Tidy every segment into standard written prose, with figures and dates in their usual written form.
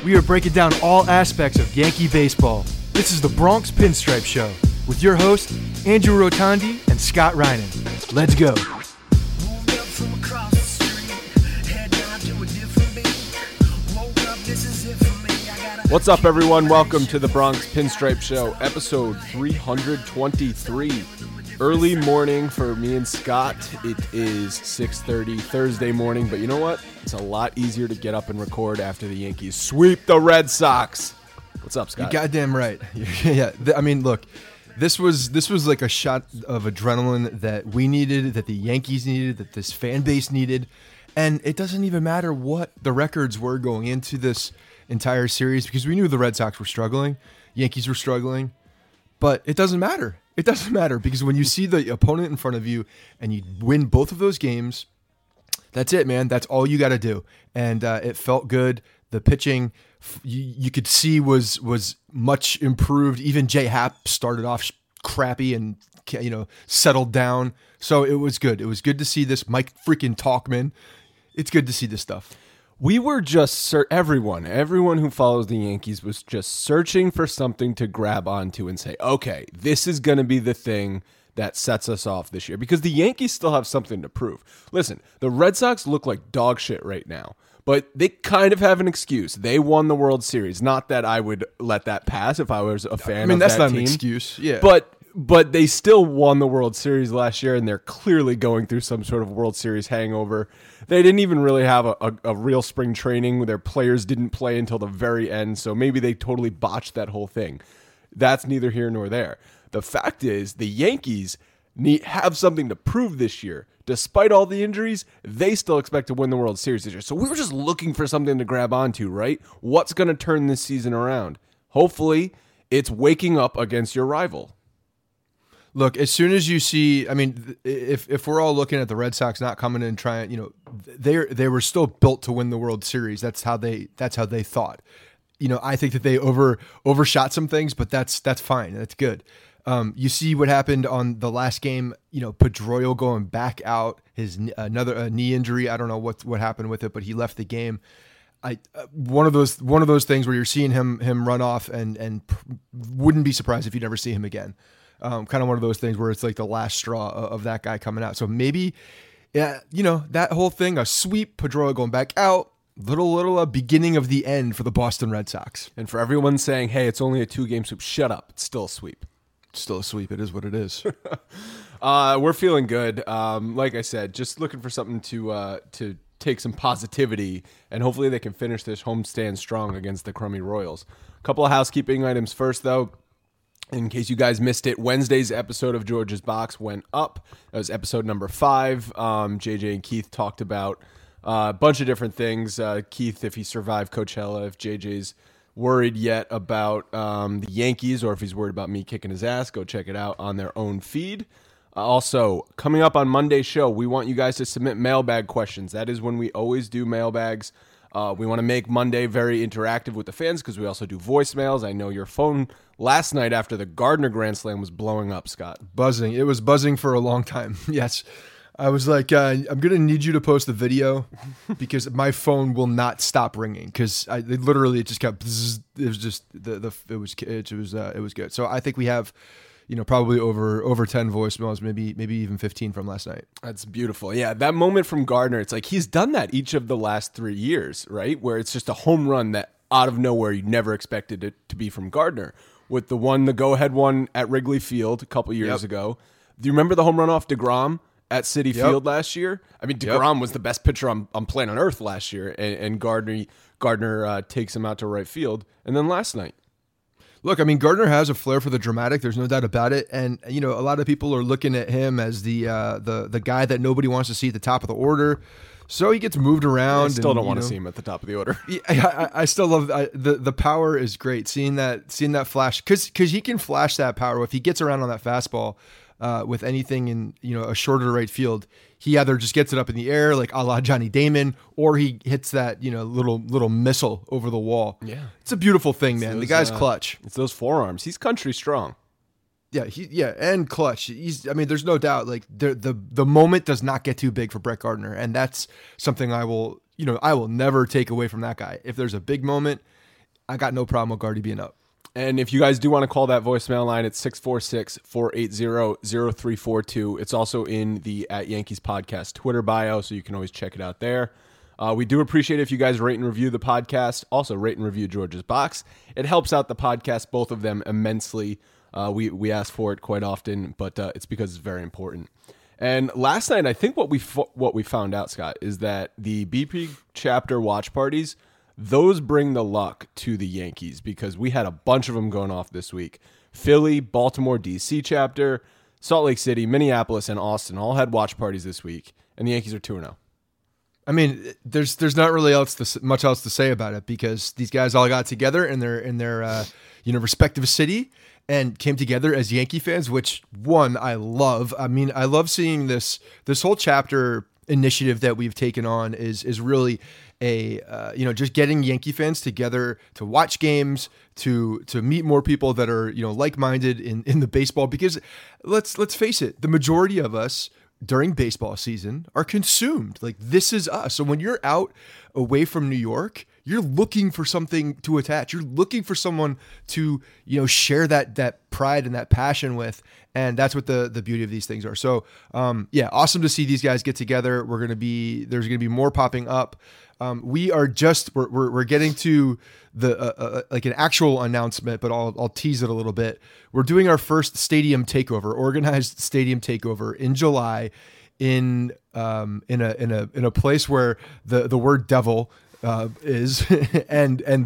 We are breaking down all aspects of Yankee baseball. This is the Bronx Pinstripe Show with your hosts, Andrew Rotondi and Scott Reinen. Let's go. What's up, everyone? Welcome to the Bronx Pinstripe Show, episode 323. Early morning for me and Scott. It is 6:30 Thursday morning, but you know what? It's a lot easier to get up and record after the Yankees sweep the Red Sox. What's up, Scott? You're goddamn right. Yeah, I mean, look, this was like a shot of adrenaline that we needed, that the Yankees needed, that this fan base needed, and it doesn't even matter what the records were going into this entire series because we knew the Red Sox were struggling, Yankees were struggling, but it doesn't matter. It doesn't matter because when you see the opponent in front of you and you win both of those games, that's it, man. That's all you got to do. And it felt good. The pitching, you could see was much improved. Even J Happ started off crappy and settled down. So it was good. It was good to see this. Mike freaking Talkman. It's good to see this stuff. We were just everyone who follows the Yankees was just searching for something to grab onto and say, okay, this is going to be the thing that sets us off this year because the Yankees still have something to prove. Listen, the Red Sox look like dog shit right now, but they kind of have an excuse. They won the World Series. Not that I would let that pass if I was a fan of that team. That's not an excuse. Yeah. But they still won the World Series last year, and they're clearly going through some sort of World Series hangover. They didn't even really have a real spring training where their players didn't play until the very end, so maybe they totally botched that whole thing. That's neither here nor there. The fact is, the Yankees have something to prove this year. Despite all the injuries, they still expect to win the World Series this year. So we were just looking for something to grab onto, right? What's going to turn this season around? Hopefully, it's waking up against your rival. Look, as soon as you see, I mean, if we're all looking at the Red Sox not coming in and trying, they were still built to win the World Series. That's how they thought. I think that they overshot some things, but that's fine. That's good. You see what happened on the last game. Pedroia going back out, his another knee injury. I don't know what happened with it, but he left the game. One of those things where you're seeing him run off and wouldn't be surprised if you never see him again. Kind of one of those things where it's like the last straw of that guy coming out. So maybe, that whole thing, a sweep, Pedroia going back out, little beginning of the end for the Boston Red Sox. And for everyone saying, hey, it's only a 2-game sweep, shut up. It's still a sweep. It's still a sweep. It is what it is. We're feeling good. Like I said, just looking for something to take some positivity, and hopefully they can finish this homestand strong against the crummy Royals. A couple of housekeeping items first, though. In case you guys missed it, Wednesday's episode of George's Box went up. That was episode number 5. JJ and Keith talked about a bunch of different things. Keith, if he survived Coachella, if JJ's worried yet about the Yankees, or if he's worried about me kicking his ass, go check it out on their own feed. Also, coming up on Monday's show, we want you guys to submit mailbag questions. That is when we always do mailbags. We want to make Monday very interactive with the fans because we also do voicemails. I know your phone last night after the Gardner Grand Slam was blowing up, Scott. Buzzing. It was buzzing for a long time. Yes. I was like, I'm going to need you to post the video because my phone will not stop ringing because it just kept, it was just, it was good. So I think we have, probably over 10 voicemails, maybe even 15 from last night. That's beautiful. Yeah, that moment from Gardner, it's like he's done that each of the last 3 years, right? Where it's just a home run that out of nowhere you never expected it to be from Gardner. With the go-ahead one at Wrigley Field a couple years ago. Do you remember the home run off DeGrom at Citi Field last year? I mean, DeGrom was the best pitcher on planet Earth last year, and Gardner takes him out to right field. And then last night. Look, I mean, Gardner has a flair for the dramatic. There's no doubt about it. And, a lot of people are looking at him as the guy that nobody wants to see at the top of the order. So he gets moved around. I still don't want to see him at the top of the order. I still love the power is great. Seeing that flash because he can flash that power if he gets around on that fastball with anything in a shorter right field. He either just gets it up in the air like a la Johnny Damon, or he hits that little missile over the wall. Yeah, it's a beautiful thing, man. The guy's clutch. It's those forearms. He's country strong. Yeah, and clutch. There's no doubt. Like the moment does not get too big for Brett Gardner, and that's something I will never take away from that guy. If there's a big moment, I got no problem with Gardy being up. And if you guys do want to call that voicemail line, it's 646-480-0342. It's also in the @Yankees Podcast Twitter bio, so you can always check it out there. We do appreciate it if you guys rate and review the podcast. Also, rate and review George's Box. It helps out the podcast, both of them, immensely. We ask for it quite often, but it's because it's very important. And last night, I think what we found out, Scott, is that the BP chapter watch parties, those bring the luck to the Yankees because we had a bunch of them going off this week. Philly, Baltimore, DC chapter, Salt Lake City, Minneapolis, and Austin all had watch parties this week, and the Yankees are 2-0. I mean, there's not really much else to say about it because these guys all got together in their respective city and came together as Yankee fans, which I love. I mean, I love seeing this whole chapter initiative that we've taken on is really just getting Yankee fans together to watch games, to meet more people that are, like-minded in the baseball, because let's face it, the majority of us during baseball season are consumed. Like, this is us. So when you're out away from New York, you're looking for something to attach. You're looking for someone to, share that pride and that passion with. And that's what the beauty of these things are. So, awesome to see these guys get together. There's going to be more popping up. We're getting to the like an actual announcement, but I'll tease it a little bit. We're doing our first stadium takeover, organized stadium takeover in July, in a place where the word devil is, and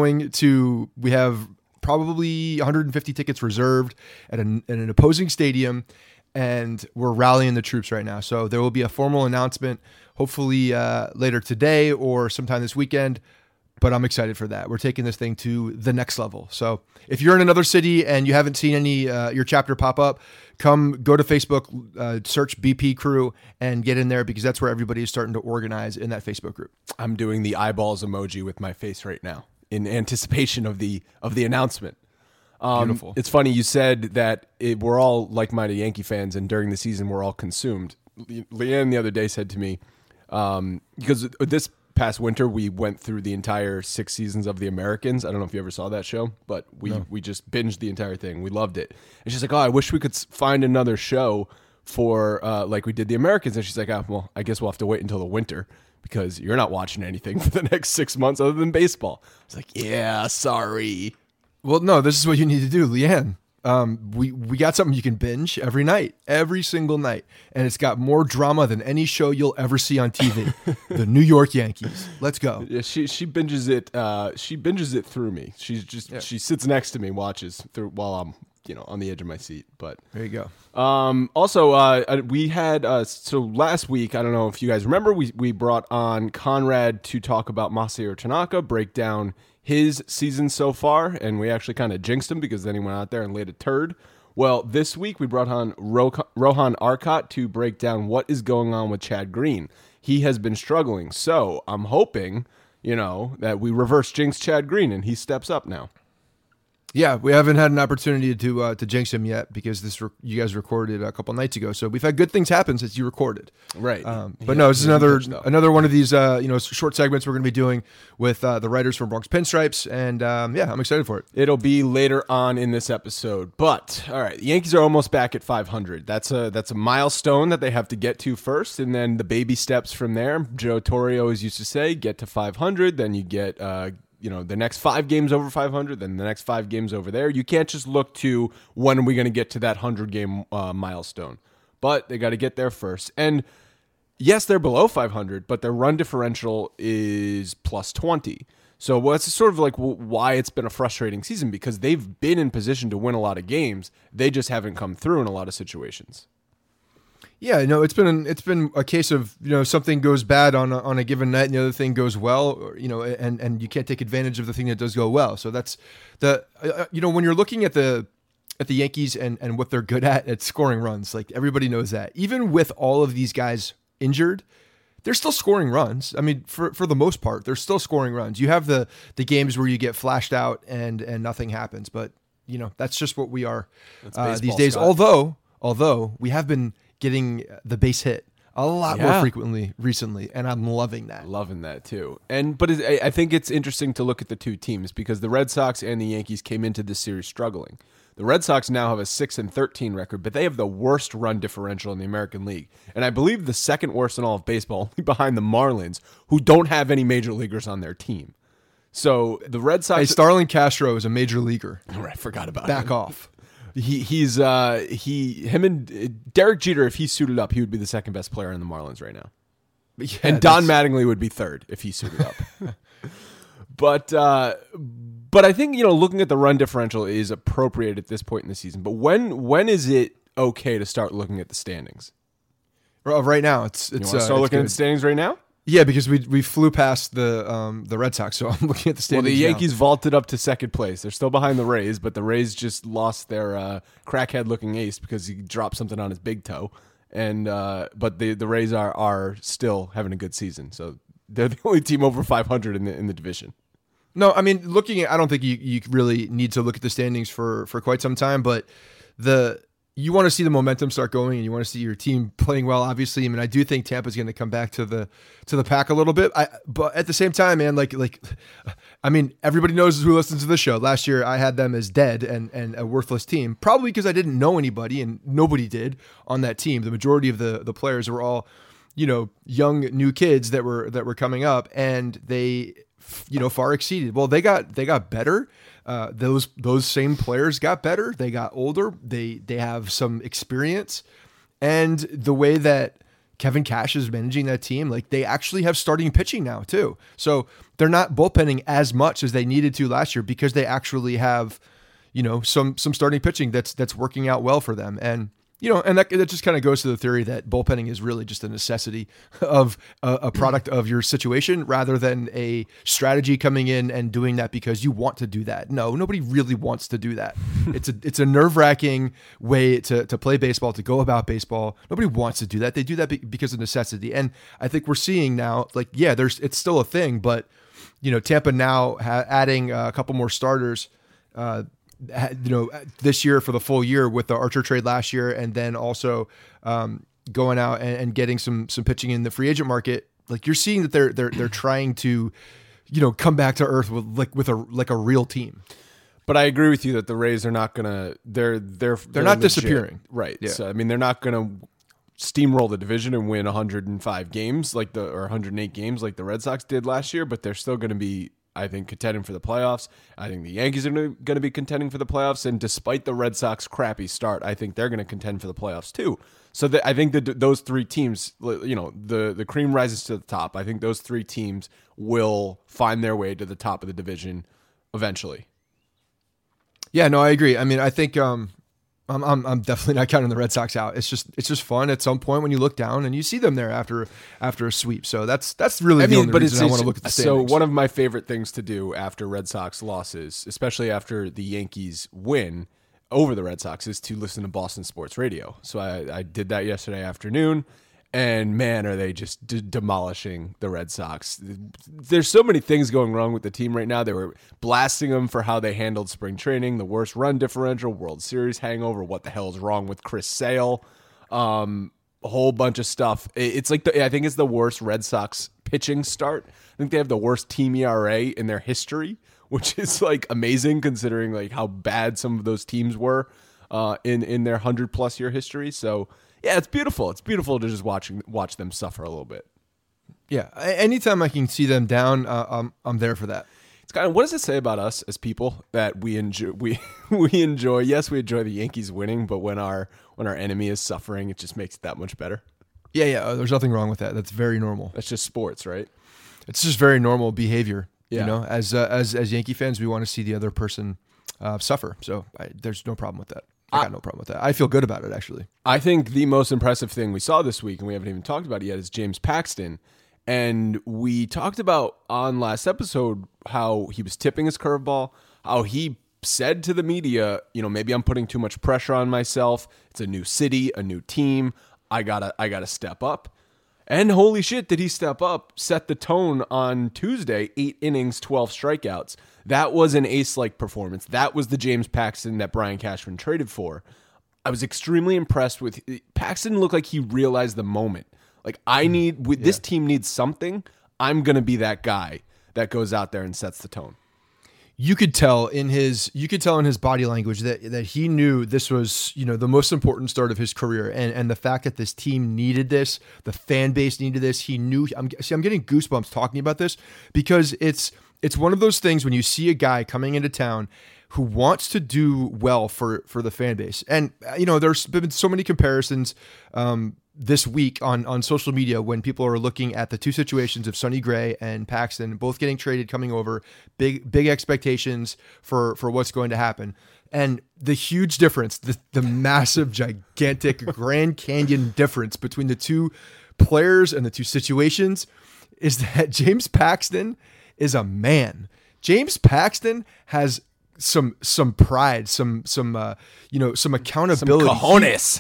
we have probably 150 tickets reserved at an opposing stadium, and we're rallying the troops right now. So there will be a formal announcement, hopefully later today or sometime this weekend. But I'm excited for that. We're taking this thing to the next level. So if you're in another city and you haven't seen any your chapter pop up, go to Facebook, search BP Crew, and get in there because that's where everybody is starting to organize in that Facebook group. I'm doing the eyeballs emoji with my face right now in anticipation of the announcement. Beautiful. It's funny you said that we're all like-minded Yankee fans, and during the season we're all consumed. Leanne the other day said to me, because this past winter we went through the entire 6 seasons of The Americans. I don't know if you ever saw that show, but we just binged the entire thing. We loved it. And she's like, "Oh, I wish we could find another show for like we did The Americans." And she's like, "Well, I guess we'll have to wait until the winter because you're not watching anything for the next 6 months other than baseball." I was like, "Yeah, sorry." Well, no, this is what you need to do, Leanne. We got something you can binge every night, every single night, and it's got more drama than any show you'll ever see on TV. The New York Yankees. Let's go. Yeah, she binges it. She binges it through me. She sits next to me, watches through while I'm on the edge of my seat. But there you go. Also, we had so last week. I don't know if you guys remember. We brought on Conrad to talk about Masahiro Tanaka, break down his season so far, and we actually kind of jinxed him because then he went out there and laid a turd. Well, this week we brought on Rohan Arcot to break down what is going on with Chad Green. He has been struggling, so I'm hoping, that we reverse jinx Chad Green and he steps up now. Yeah, we haven't had an opportunity to jinx him yet because you guys recorded a couple nights ago. So we've had good things happen since you recorded. Right. But no, this is another one of these short segments we're going to be doing with the writers from Bronx Pinstripes, and I'm excited for it. It'll be later on in this episode. But all right, the Yankees are almost back at 500. That's a milestone that they have to get to first, and then the baby steps from there. Joe Torre always used to say, get to 500, then you get the next 5 games over 500, then the next 5 games over there. You can't just look to when are we going to get to that 100-game milestone. But they got to get there first. And yes, they're below 500, but their run differential is plus 20. So that's sort of like why it's been a frustrating season, because they've been in position to win a lot of games. They just haven't come through in a lot of situations. Yeah, no, it's been a case of something goes bad on a given night and the other thing goes well, and you can't take advantage of the thing that does go well. So that's when you're looking at the Yankees and what they're good at, it's scoring runs. Like, everybody knows that. Even with all of these guys injured, they're still scoring runs. I mean, for the most part, they're still scoring runs. You have the games where you get flashed out and nothing happens, but that's just what we are baseball, these days. Scott. Although we have been getting the base hit a lot more frequently recently, and I'm loving that. Loving that too. But I think it's interesting to look at the two teams because the Red Sox and the Yankees came into this series struggling. The Red Sox now have a 6-13 record, but they have the worst run differential in the American League, and I believe the second worst in all of baseball, only behind the Marlins, who don't have any major leaguers on their team. So the Red Sox. Hey, Starlin Castro is a major leaguer. Right, forgot about Back off. Him and Derek Jeter, if he suited up, he would be the second best player in the Marlins right now. Yeah, and Don Mattingly would be third if he suited up. But I think, looking at the run differential is appropriate at this point in the season. But when is it okay to start looking at the standings? Right now, it's you want to start looking at the standings right now? Yeah, because we flew past the Red Sox, so I'm looking at the standings. Well, the Yankees vaulted up to second place. They're still behind the Rays, but the Rays just lost their crackhead-looking ace because he dropped something on his big toe. And but the Rays are still having a good season, so they're the only team over 500 in the division. No, I mean, I don't think you really need to look at the standings for quite some time, but you want to see the momentum start going, and you want to see your team playing well. Obviously, I mean, I do think Tampa's going to come back to the pack a little bit. But at the same time, man, I mean, everybody knows who listens to the show. Last year, I had them as dead and a worthless team, probably because I didn't know anybody, and nobody did on that team. The majority of the players were all, young new kids that were coming up, and they, far exceeded. Well, they got better. Those same players got better. They got older. They have some experience, and the way that Kevin Cash is managing that team, they actually have starting pitching now too. So they're not bullpenning as much as they needed to last year because they actually have, some starting pitching that's working out well for them. And and that just kind of goes to the theory that bullpenning is really just a necessity of a product of your situation rather than a strategy coming in and doing that because you want to do that. No, nobody really wants to do that. It's a nerve-wracking way to play baseball, to go about baseball. Nobody wants to do that. They do that because of necessity. And I think we're seeing now, it's still a thing, but Tampa now adding a couple more starters, this year for the full year with the Archer trade last year, and then also going out and getting some pitching in the free agent market. You're seeing that they're trying to, come back to earth with a real team. But I agree with you that the Rays are not gonna. They're not legit. disappearing, right? Yeah. So I mean, they're not gonna steamroll the division and win 105 games or 108 games like the Red Sox did last year. But they're still going to be, I think, contending for the playoffs. I think the Yankees are going to be contending for the playoffs. And despite the Red Sox crappy start, I think they're going to contend for the playoffs too. So I think that those three teams, the cream rises to the top. I think those three teams will find their way to the top of the division eventually. Yeah, no, I agree. I mean, I think I'm definitely not counting the Red Sox out. It's just fun at some point when you look down and you see them there after a sweep. So that's really the only reason I want to look at the standings. So one of my favorite things to do after Red Sox losses, especially after the Yankees win over the Red Sox, is to listen to Boston sports radio. So I did that yesterday afternoon, and man, are they just demolishing the Red Sox. There's so many things going wrong with the team right now. They were blasting them for how they handled spring training, the worst run differential, World Series hangover, what the hell is wrong with Chris Sale, a whole bunch of stuff. It's I think it's the worst Red Sox pitching start. I think they have the worst team ERA in their history, which is amazing considering how bad some of those teams were in their 100+ year history. So yeah, it's beautiful. It's beautiful to just watch them suffer a little bit. Yeah, anytime I can see them down, I'm there for that. It's kind of, what does it say about us as people that we enjoy? We enjoy. Yes, we enjoy the Yankees winning, but when our enemy is suffering, it just makes it that much better. Yeah. There's nothing wrong with that. That's very normal. That's just sports, right? It's just very normal behavior. Yeah. As Yankee fans, we want to see the other person suffer. So there's no problem with that. I got no problem with that. I feel good about it, actually. I think the most impressive thing we saw this week, and we haven't even talked about it yet, is James Paxton. And we talked about on last episode how he was tipping his curveball, how he said to the media, maybe I'm putting too much pressure on myself. It's a new city, a new team. I gotta step up. And holy shit, did he step up, set the tone on Tuesday, 8 innings, 12 strikeouts. That was an ace-like performance. That was the James Paxton that Brian Cashman traded for. I was extremely impressed with Paxton. Looked like he realized the moment. Like this team needs something. I'm going to be that guy that goes out there and sets the tone. You could tell in his body language that he knew this was, the most important start of his career, and the fact that this team needed this, the fan base needed this. He knew. I'm getting goosebumps talking about this because it's one of those things when you see a guy coming into town who wants to do well for the fan base, and there's been so many comparisons this week on social media when people are looking at the two situations of Sonny Gray and Paxton both getting traded, coming over, big expectations for what's going to happen. And the huge difference, the massive, gigantic Grand Canyon difference between the two players and the two situations is that James Paxton is a man. James Paxton has some pride, some accountability. Some cojones.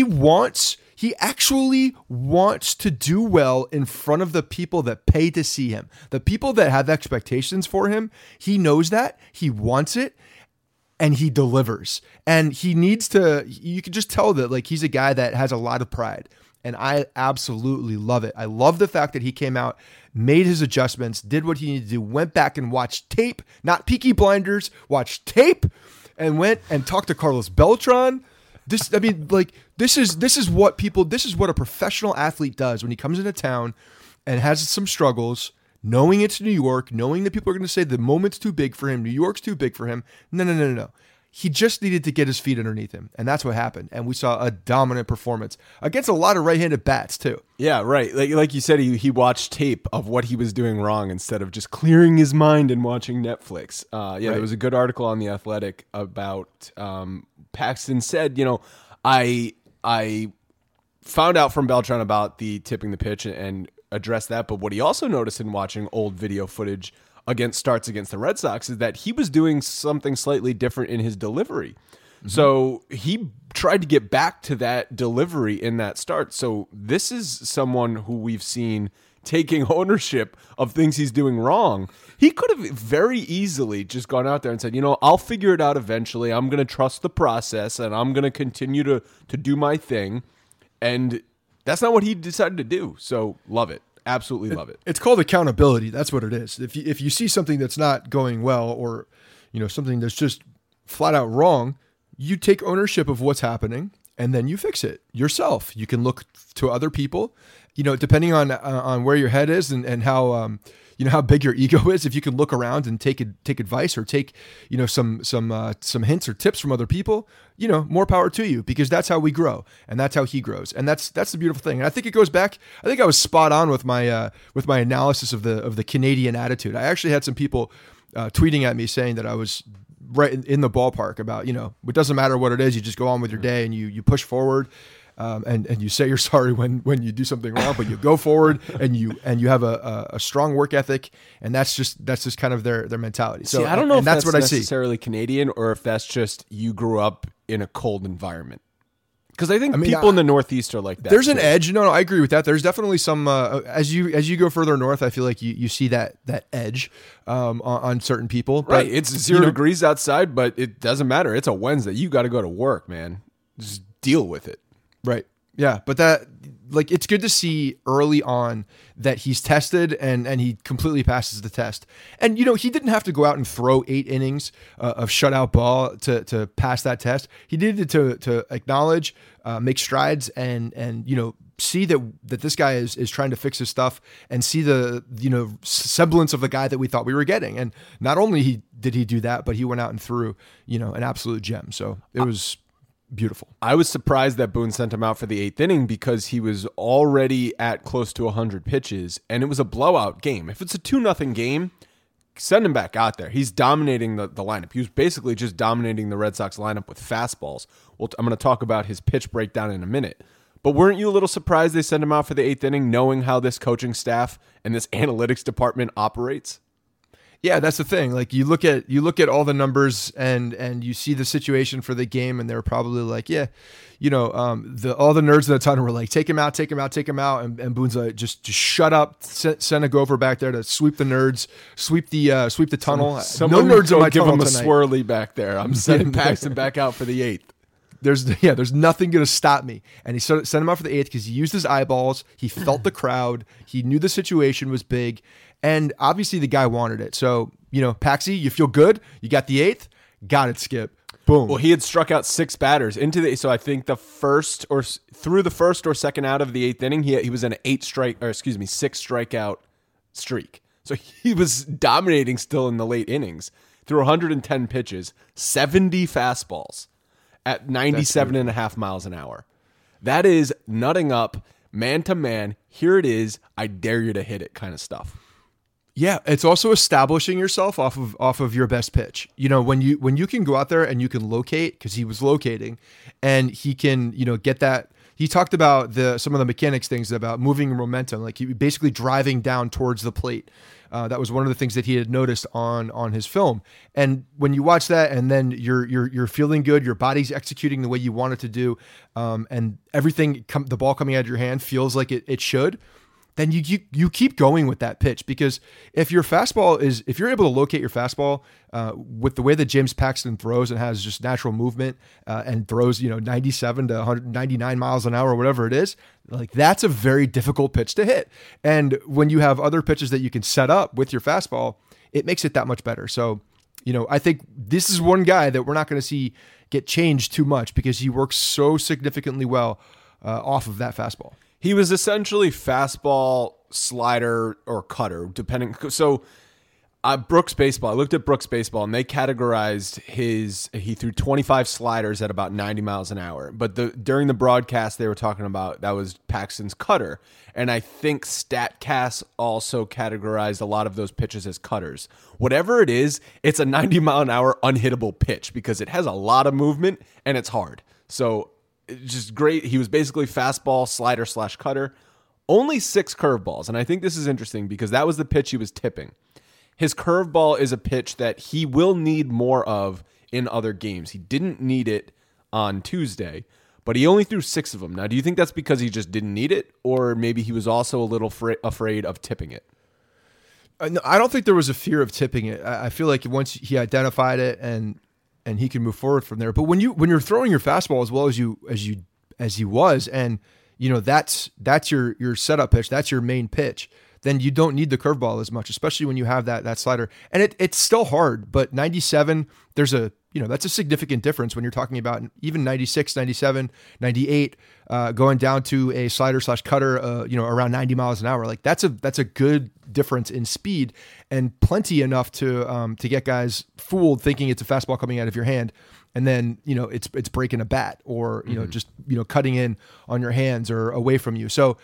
He actually wants to do well in front of the people that pay to see him. The people that have expectations for him, he knows that. He wants it, and he delivers. And he needs to, you can just tell that like he's a guy that has a lot of pride. And I absolutely love it. I love the fact that he came out, made his adjustments, did what he needed to do, went back and watched tape, not Peaky Blinders, watched tape, and went and talked to Carlos Beltran. This is what a professional athlete does when he comes into town and has some struggles, knowing it's New York, knowing that people are going to say the moment's too big for him, New York's too big for him. No. He just needed to get his feet underneath him, and that's what happened. And we saw a dominant performance against a lot of right-handed bats too. Yeah, right. Like you said, he watched tape of what he was doing wrong instead of just clearing his mind and watching Netflix. Right. There was a good article on The Athletic about Paxton said, I found out from Beltran about the tipping the pitch and addressed that, but what he also noticed in watching old video footage starts against the Red Sox is that he was doing something slightly different in his delivery. Mm-hmm. So he tried to get back to that delivery in that start. So this is someone who we've seen taking ownership of things he's doing wrong. He could have very easily just gone out there and said, I'll figure it out eventually. I'm going to trust the process and I'm going to continue to do my thing. And that's not what he decided to do. So love it. Absolutely love it. It's called accountability. That's what it is. If you see something that's not going well, or something that's just flat out wrong, you take ownership of what's happening and then you fix it yourself. You can look to other people, depending on where your head is and how how big your ego is. If you can look around and take advice or take some hints or tips from other people, more power to you, because that's how we grow and that's how he grows, and that's the beautiful thing. And I think it goes back. I think I was spot on with my analysis of the Canadian attitude. I actually had some people tweeting at me saying that I was right in the ballpark about it doesn't matter what it is, you just go on with your day and you push forward. And you say you're sorry when you do something wrong, but you go forward and you have a strong work ethic, and that's just kind of their mentality. So I don't know if that's what necessarily Canadian, or if that's just you grew up in a cold environment. Because I think people in the Northeast are like that. There's an edge. No, I agree with that. There's definitely some as you go further north, I feel like you see that edge on certain people. Right. It's 0 degrees outside, but it doesn't matter. It's a Wednesday. You got to go to work, man. Just deal with it. Right. Yeah. But it's good to see early on that he's tested and he completely passes the test. And, he didn't have to go out and throw 8 innings of shutout ball to pass that test. He needed to acknowledge, make strides and see that this guy is trying to fix his stuff, and see the, semblance of the guy that we thought we were getting. And not only did he do that, but he went out and threw, an absolute gem. So it was beautiful. I was surprised that Boone sent him out for the 8th inning, because he was already at close to 100 pitches and it was a blowout game. If it's a 2-0 game, send him back out there. He's dominating the lineup. He was basically just dominating the Red Sox lineup with fastballs. Well, I'm going to talk about his pitch breakdown in a minute. But weren't you a little surprised they sent him out for the 8th inning, knowing how this coaching staff and this analytics department operates? Yeah, that's the thing. Like you look at all the numbers and you see the situation for the game, and they're probably like, all the nerds in the tunnel were like, take him out, and Boone's like, just shut up, send a gopher back there to sweep the nerds, sweep the tunnel. No nerds in my tunnel tonight. Give him a swirly back there. I'm sending Paxton back out for the 8th. there's nothing going to stop me. And he sent him out for the eighth because he used his eyeballs. He felt the crowd. He knew the situation was big. And obviously the guy wanted it. So, Paxi, you feel good? You got the eighth? Got it, Skip. Boom. Well, he had struck out 6 batters so I think through the first or second out of the 8th inning, he was in an 6 strikeout streak. So he was dominating still in the late innings through 110 pitches, 70 fastballs at 97.5 miles an hour. That is nutting up, man to man. Here it is. I dare you to hit it kind of stuff. Yeah, it's also establishing yourself off of your best pitch. When you can go out there and you can locate, because he was locating, and he can get that. He talked about some of the mechanics things about moving momentum, like he basically driving down towards the plate. That was one of the things that he had noticed on his film. And when you watch that, and then you're feeling good, your body's executing the way you want it to do, and everything the ball coming out of your hand feels like it should. Then you keep going with that pitch, because if you're able to locate your fastball with the way that James Paxton throws and has just natural movement and throws 97 to 199 miles an hour or whatever it is, like that's a very difficult pitch to hit. And when you have other pitches that you can set up with your fastball, it makes it that much better. So I think this is one guy that we're not going to see get changed too much, because he works so significantly well off of that fastball. He was essentially fastball, slider, or cutter, depending. So Brooks Baseball, I looked at Brooks Baseball, and they categorized he threw 25 sliders at about 90 miles an hour. But during the broadcast, they were talking about that was Paxton's cutter. And I think StatCast also categorized a lot of those pitches as cutters. Whatever it is, it's a 90 mile an hour unhittable pitch, because it has a lot of movement and it's hard. So just great. He was basically fastball, slider / cutter. Only 6 curveballs. And I think this is interesting, because that was the pitch he was tipping. His curveball is a pitch that he will need more of in other games. He didn't need it on Tuesday, but he only threw 6 of them. Now, do you think that's because he just didn't need it, or maybe he was also a little afraid of tipping it? No, I don't think there was a fear of tipping it. I feel like once he identified it and he can move forward from there. But when you're throwing your fastball as well as he was, and that's your setup pitch, that's your main pitch, then you don't need the curveball as much, especially when you have that slider. And it's still hard, but 97, that's a significant difference when you're talking about even 96, 97, 98, going down to a slider / cutter, around 90 miles an hour. Like that's a good difference in speed, and plenty enough to get guys fooled thinking it's a fastball coming out of your hand. And then, it's breaking a bat, or, just, cutting in on your hands or away from you. So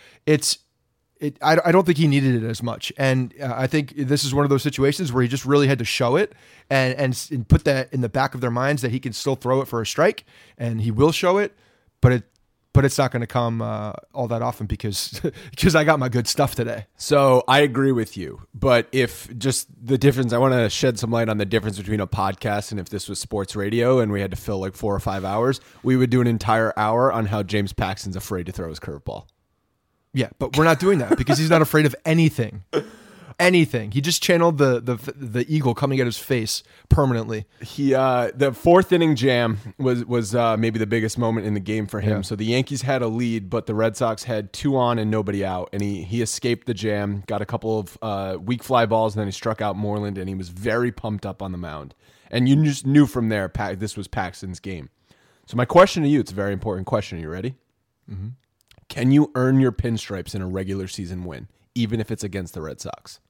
I don't think he needed it as much. And I think this is one of those situations where he just really had to show it and put that in the back of their minds that he can still throw it for a strike, and he will show it, but it's not going to come all that often because I got my good stuff today. So I agree with you, but if just the difference, I want to shed some light on the difference between a podcast and if this was sports radio and we had to fill like 4 or 5 hours, we would do an entire hour on how James Paxton's afraid to throw his curveball. Yeah, but we're not doing that because he's not afraid of anything. Anything. He just channeled the eagle coming at his face permanently. The 4th inning jam was maybe the biggest moment in the game for him. Yeah. So the Yankees had a lead, but the Red Sox had 2 on and nobody out, and he escaped the jam, got a couple of weak fly balls, and then he struck out Moreland, and he was very pumped up on the mound. And you just knew from there this was Paxton's game. So my question to you, it's a very important question. Are you ready? Mm-hmm. Can you earn your pinstripes in a regular season win, even if it's against the Red Sox?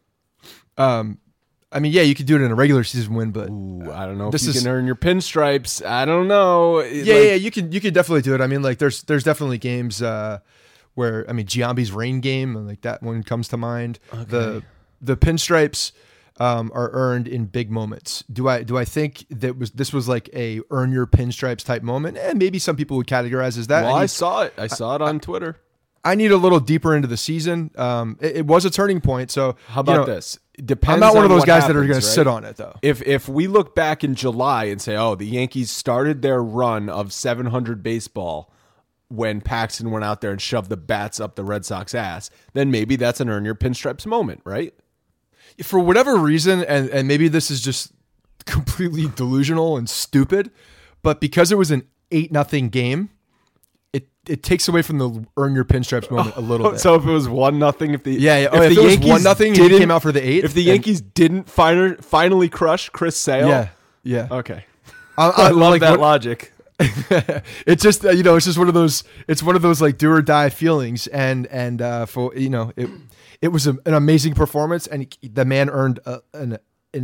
Yeah, you could do it in a regular season win, but I don't know if you can earn your pinstripes. I don't know. Yeah, you can definitely do it. I mean, like there's definitely games where Giambi's rain game, like that one comes to mind. Okay. The pinstripes are earned in big moments. Do I think this was like a earn your pinstripes type moment? Maybe some people would categorize as that. Well, I saw it. I saw it on Twitter. I need a little deeper into the season. It was a turning point. So how about this? I'm not one of those guys that are going to sit on it, though. If we look back in July and say, oh, the Yankees started their run of 700 baseball when Paxton went out there and shoved the bats up the Red Sox ass, then maybe that's an earn your pinstripes moment, right? For whatever reason, and maybe this is just completely delusional and stupid, but because it was an 8-0 game, it takes away from the earn your pinstripes moment a little bit. So if it was 1-0, if the if the Yankees 1-0, he came out for the 8th. If the Yankees didn't finally crush Chris Sale, yeah. Okay, I love like that logic. It's just it's just one of those like do or die feelings, and for it was an amazing performance, and the man earned an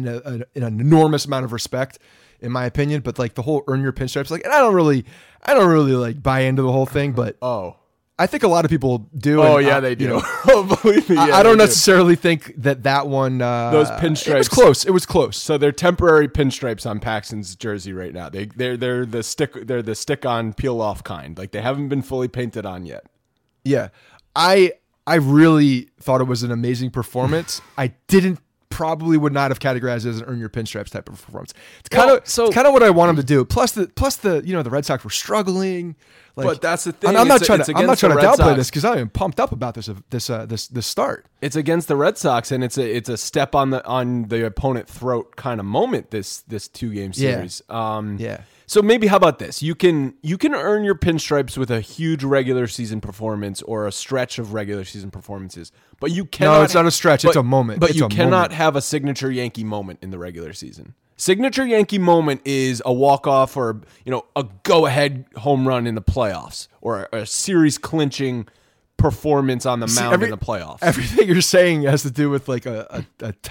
enormous amount of respect, in my opinion. But like the whole earn your pinstripes, like, and I don't really like buy into the whole thing, but I think a lot of people do. Oh, yeah, they do. Believe me, I don't necessarily think that one. Those pinstripes. It was close. So they're temporary pinstripes on Paxton's jersey right now. They're the stick on peel off kind. Like they haven't been fully painted on yet. Yeah, I really thought it was an amazing performance. I probably would not have categorized it as an earn your pinstripes type of performance. It's kind of what I want him to do. Plus the Red Sox were struggling. Like, but that's the thing. I'm not trying to downplay this because I'm pumped up about this start. It's against the Red Sox, and it's a step on the opponent throat kind of moment. This 2-game series. Yeah. So maybe how about this? You can earn your pinstripes with a huge regular season performance or a stretch of regular season performances, but you cannot. No, it's not a stretch. It's a moment. But you cannot have a signature Yankee moment in the regular season. Signature Yankee moment is a walk-off or a go-ahead home run in the playoffs or a series clinching performance on the mound in the playoffs. Everything you're saying has to do with like a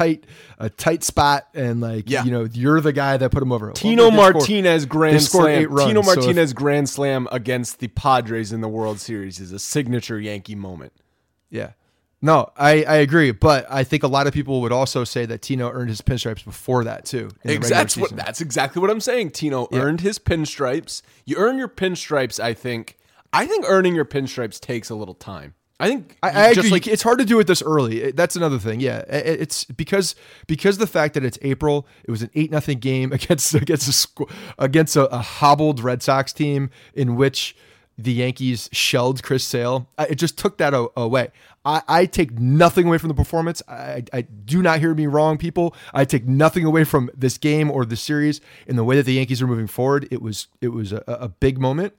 tight spot and like you're the guy that put him over. Tino Martinez grand slam. 8 runs, Tino Martinez grand slam against the Padres in the World Series is a signature Yankee moment. Yeah. No, I agree, but I think a lot of people would also say that Tino earned his pinstripes before that too. That's exactly what I'm saying. Tino earned his pinstripes. You earn your pinstripes, I think earning your pinstripes takes a little time. I agree. Like, it's hard to do it this early. That's another thing. Yeah, it's because the fact that it's April. It was an 8-0 game against a hobbled Red Sox team in which the Yankees shelled Chris Sale. It just took that away. I take nothing away from the performance. I do not hear me wrong, people. I take nothing away from this game or the series in the way that the Yankees are moving forward. It was a big moment.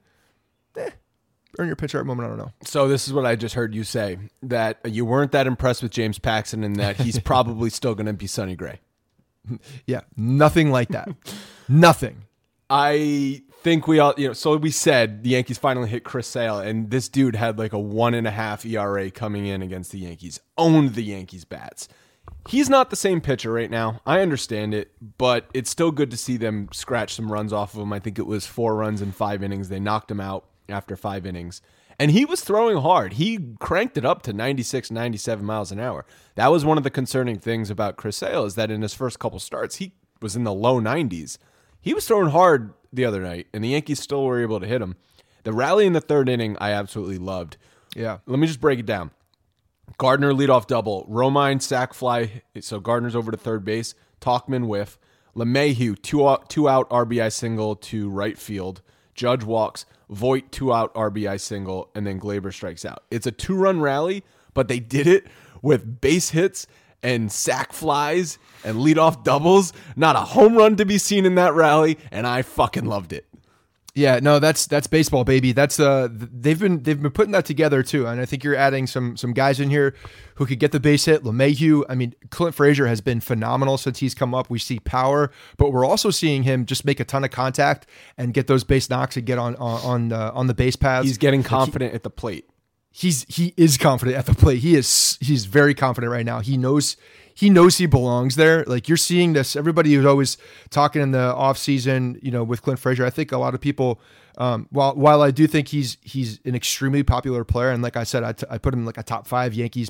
Earn your pinstripe moment, I don't know. So this is what I just heard you say, that you weren't that impressed with James Paxton and that he's probably still going to be Sonny Gray. Yeah, nothing like that. Nothing. I think we all, so we said the Yankees finally hit Chris Sale, and this dude had like a 1.5 ERA coming in against the Yankees, owned the Yankees bats. He's not the same pitcher right now. I understand it, but it's still good to see them scratch some runs off of him. I think it was 4 runs in 5 innings. They knocked him out after 5 innings. And he was throwing hard. He cranked it up to 96, 97 miles an hour. That was one of the concerning things about Chris Sale, is that in his first couple starts, he was in the low 90s. He was throwing hard the other night, and the Yankees still were able to hit him. The rally in the 3rd inning, I absolutely loved. Yeah. Let me just break it down. Gardner leadoff double. Romine sac fly. So Gardner's over to third base. Tauchman whiff. LeMahieu, two out RBI single to right field. Judge walks. Voit 2-out RBI single, and then Glaber strikes out. It's a 2-run rally, but they did it with base hits and sac flies and leadoff doubles. Not a home run to be seen in that rally, and I fucking loved it. Yeah, no, that's baseball, baby. That's they've been putting that together too, and I think you're adding some guys in here who could get the base hit. LeMahieu, I mean, Clint Frazier has been phenomenal since he's come up. We see power, but we're also seeing him just make a ton of contact and get those base knocks and get on the base paths. He's getting confident at the plate. He is confident at the plate. He's very confident right now. He knows he belongs there. Like, you're seeing this. Everybody who's always talking in the offseason, with Clint Frazier, I think a lot of people, while I do think he's an extremely popular player, and like I said, I put him in like a top 5 Yankees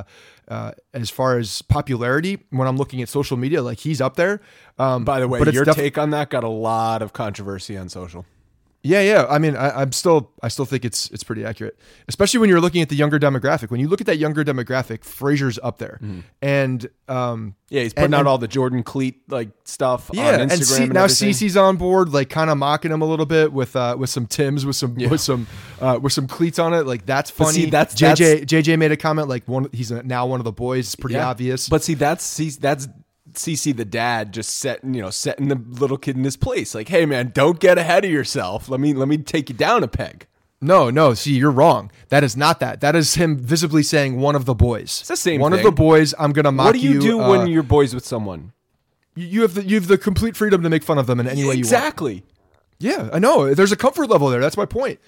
as far as popularity when I'm looking at social media, like he's up there. By the way, your take on that got a lot of controversy on social. Yeah. I mean, I still think it's pretty accurate, especially when you're looking at the younger demographic. When you look at that younger demographic, Frazier's up there, and he's putting out all the Jordan Cleat like stuff on Instagram. And now CeCe's on board, like kind of mocking him a little bit with some Timbs with some cleats on it. Like, that's funny. See, that's JJ made a comment like he's now one of the boys. It's pretty obvious. But see, that's CC the dad just setting the little kid in his place. Like, hey man, don't get ahead of yourself. Let me take you down a peg. No. See, you're wrong. That is not that. That is him visibly saying one of the boys. It's the same one thing. of the boys. I'm gonna mock you. What do you do when you're boys with someone? You have the complete freedom to make fun of them in any way you want. Exactly. Yeah, I know. There's a comfort level there. That's my point.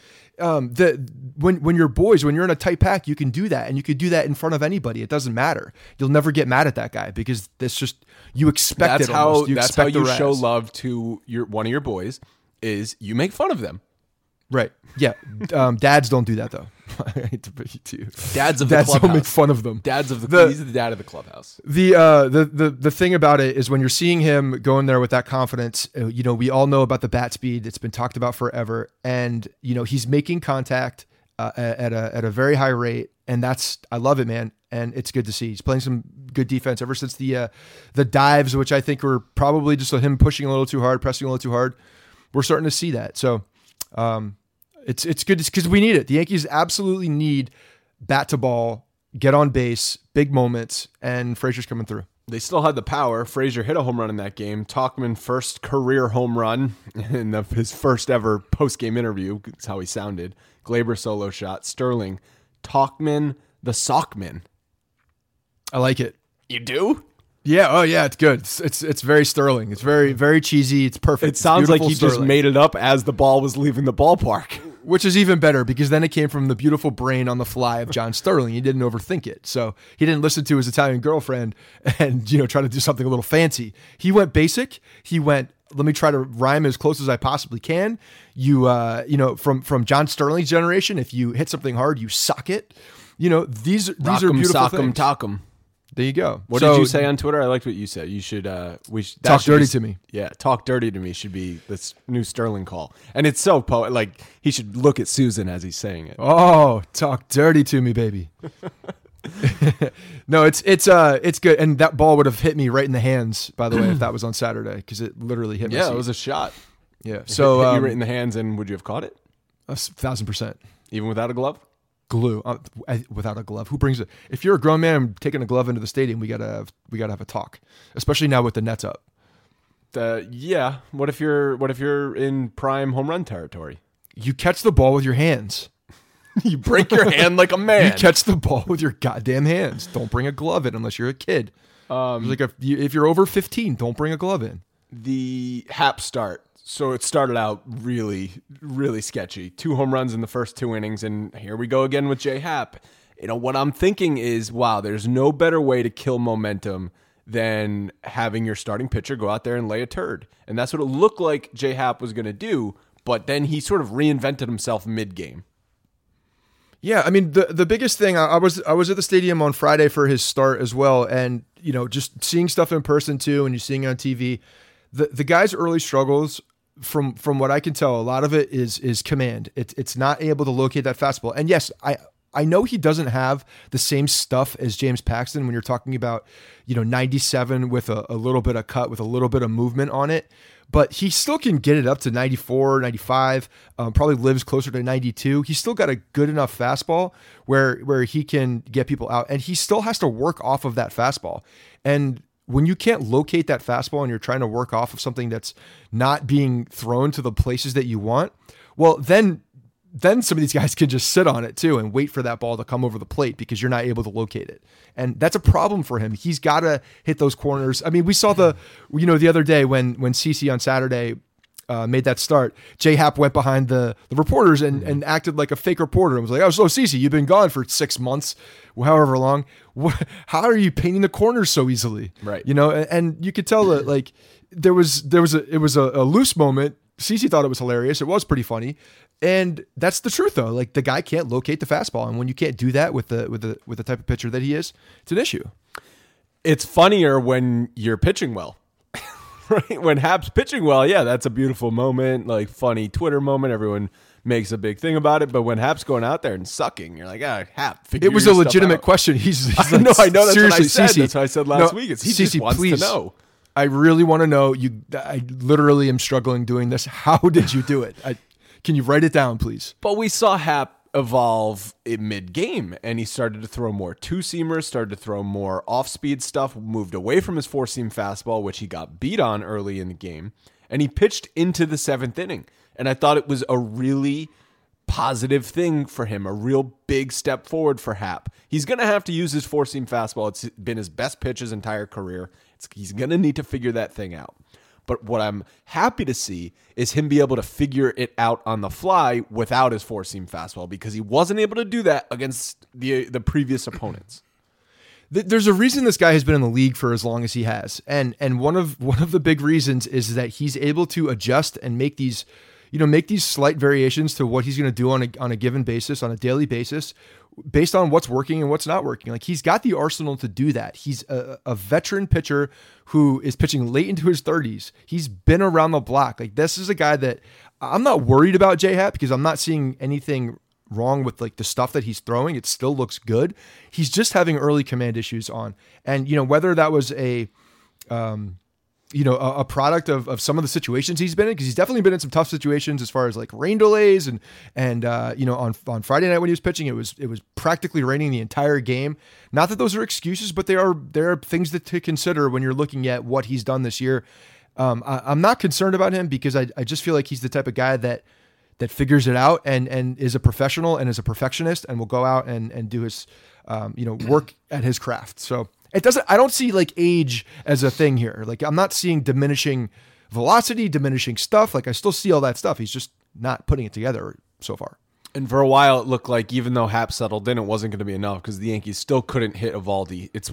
When you're boys, when you're in a tight pack, you can do that, and you could do that in front of anybody. It doesn't matter. You'll never get mad at that guy because that's just you expect it. That's how you show love to one of your boys. Is you make fun of them. Right. Yeah. Dads don't do that though. I hate to break it to you. Dads don't make fun of them. He's the dad of the clubhouse. The thing about it is when you're seeing him going there with that confidence, we all know about the bat speed. It's been talked about forever, and he's making contact at a very high rate, and I love it, man. And it's good to see. He's playing some good defense ever since the dives, which I think were probably just him pushing a little too hard, pressing a little too hard. We're starting to see that. So. It's good because we need it. The Yankees absolutely need bat to ball, get on base, big moments, and Frazier's coming through. They still had the power. Frazier hit a home run in that game. Tauchman first career home run in his first ever post-game interview. That's how he sounded. Glaber solo shot. Sterling. Tauchman the Sockman. I like it. You do? Yeah. Oh, yeah. It's good. It's very Sterling. It's very, very cheesy. It's perfect. It sounds like he just made it up as the ball was leaving the ballpark. Which is even better because then it came from the beautiful brain on the fly of John Sterling. He didn't overthink it. So he didn't listen to his Italian girlfriend and, try to do something a little fancy. He went basic. He went, let me try to rhyme as close as I possibly can. From John Sterling's generation, if you hit something hard, you sock it. These are beautiful sock things. Talk 'em. There you go. What did you say on Twitter? I liked what you said. You should talk dirty to me. Yeah, talk dirty to me should be this new Sterling call. And it's so like he should look at Susan as he's saying it. Oh, talk dirty to me, baby. No, it's good. And that ball would have hit me right in the hands, by the way, if that was on Saturday, because it literally hit me. Yeah, it was a shot. Yeah. So hit you right in the hands, and would you have caught it? 1,000%. Even without a glove? Glue without a glove. Who brings it? If you're a grown man taking a glove into the stadium, we gotta have a talk, especially now with the nets up. Yeah. What if you're in prime home run territory? You catch the ball with your hands. You break your hand like a man. You catch the ball with your goddamn hands. Don't bring a glove in unless you're a kid. If you're over 15, don't bring a glove in. The Hap start. So it started out really, really sketchy. 2 home runs in the first 2 innings, and here we go again with J Happ. What I'm thinking is, wow, there's no better way to kill momentum than having your starting pitcher go out there and lay a turd. And that's what it looked like J Happ was going to do, but then he sort of reinvented himself mid-game. Yeah, I mean the biggest thing, I was at the stadium on Friday for his start as well, and just seeing stuff in person too, and you're seeing it on TV. The guy's early struggles, from what I can tell, a lot of it is command. It's not able to locate that fastball. And yes, I know he doesn't have the same stuff as James Paxton when you're talking about 97 with a little bit of cut, with a little bit of movement on it. But he still can get it up to 94, 95, probably lives closer to 92. He's still got a good enough fastball where he can get people out, and he still has to work off of that fastball. And when you can't locate that fastball and you're trying to work off of something that's not being thrown to the places that you want, well, then some of these guys can just sit on it too and wait for that ball to come over the plate because you're not able to locate it. And that's a problem for him. He's got to hit those corners. I mean, we saw the other day when CC on Saturday made that start, J Happ went behind the reporters and acted like a fake reporter and was like, "Oh, so CC, you've been gone for 6 months, however long. How are you painting the corners so easily?" Right. And you could tell that like it was a loose moment. CC thought it was hilarious. It was pretty funny. And that's the truth though. Like the guy can't locate the fastball. And when you can't do that with the type of pitcher that he is, it's an issue. It's funnier when you're pitching well. Right? When Hap's pitching well, yeah, that's a beautiful moment, like funny Twitter moment. Everyone makes a big thing about it. But when Hap's going out there and sucking, you're like, Hap, figure it was a legitimate out. question. He's I know. That's seriously, what I said. CC, that's what I said last week. He just wants please, to know. I really want to know. I literally am struggling doing this. How did you do it? Can you write it down, please? But we saw Hap evolve in mid-game, and he started to throw more two-seamers, started to throw more off-speed stuff, moved away from his four-seam fastball, which he got beat on early in the game, and he pitched into the 7th inning. And I thought it was a really positive thing for him, a real big step forward for Happ. He's going to have to use his four-seam fastball. It's been his best pitch his entire career. He's going to need to figure that thing out. But what I'm happy to see is him be able to figure it out on the fly without his four-seam fastball, because he wasn't able to do that against the previous opponents. There's a reason this guy has been in the league for as long as he has, and one of the big reasons is that he's able to adjust and make these slight variations to what he's going to do on a given basis, on a daily basis, based on what's working and what's not working. Like, he's got the arsenal to do that. He's a veteran pitcher who is pitching late into his 30s. He's been around the block. Like, this is a guy that I'm not worried about J-Happ, because I'm not seeing anything wrong with like the stuff that he's throwing. It still looks good. He's just having early command issues on, and whether that was a product of some of the situations he's been in, because he's definitely been in some tough situations as far as like rain delays and on Friday night when he was pitching, it was practically raining the entire game. Not that those are excuses, but there are things to consider when you're looking at what he's done this year. I'm not concerned about him, because I just feel like he's the type of guy that figures it out and is a professional and is a perfectionist and will go out and do his work at his craft. So I don't see like age as a thing here. Like, I'm not seeing diminishing velocity, diminishing stuff. Like, I still see all that stuff. He's just not putting it together so far. And for a while, it looked like even though Happ settled in, it wasn't going to be enough, because the Yankees still couldn't hit Eovaldi. It's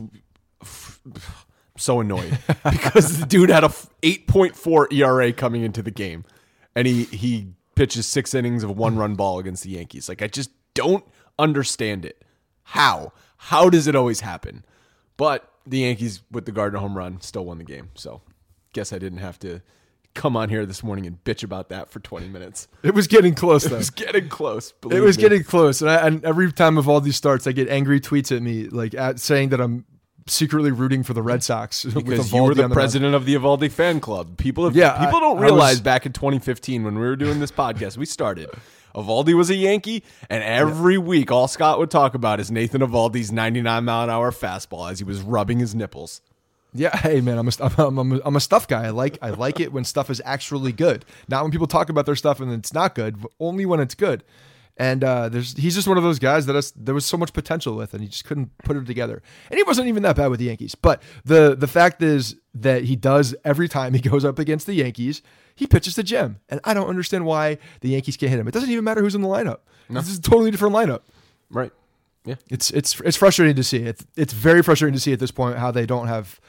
so annoying because the dude had a 8.4 ERA coming into the game, and he pitches 6 innings of 1-run ball against the Yankees. Like, I just don't understand it. How does it always happen? But the Yankees, with the Gardner home run, still won the game. So guess I didn't have to come on here this morning and bitch about that for 20 minutes. It was getting close, though. It was getting close. It was getting close. And every time of all these starts, I get angry tweets at me, like saying that I'm secretly rooting for the Red Sox. Because you were the president of the Eovaldi fan club. People don't realize back in 2015 when we were doing this podcast, we started. Eovaldi was a Yankee, and every week all Scott would talk about is Nathan Eovaldi's 99-mile-an-hour fastball as he was rubbing his nipples. Yeah, hey man, I'm a stuff guy. I like it when stuff is actually good, not when people talk about their stuff and it's not good. Only when it's good. And he's just one of those guys that there was so much potential with, and he just couldn't put it together. And he wasn't even that bad with the Yankees. But the fact is that he does, every time he goes up against the Yankees, he pitches the gem. And I don't understand why the Yankees can't hit him. It doesn't even matter who's in the lineup. No. This is a totally different lineup. Right. Yeah. It's frustrating to see. It's very frustrating to see at this point how they don't have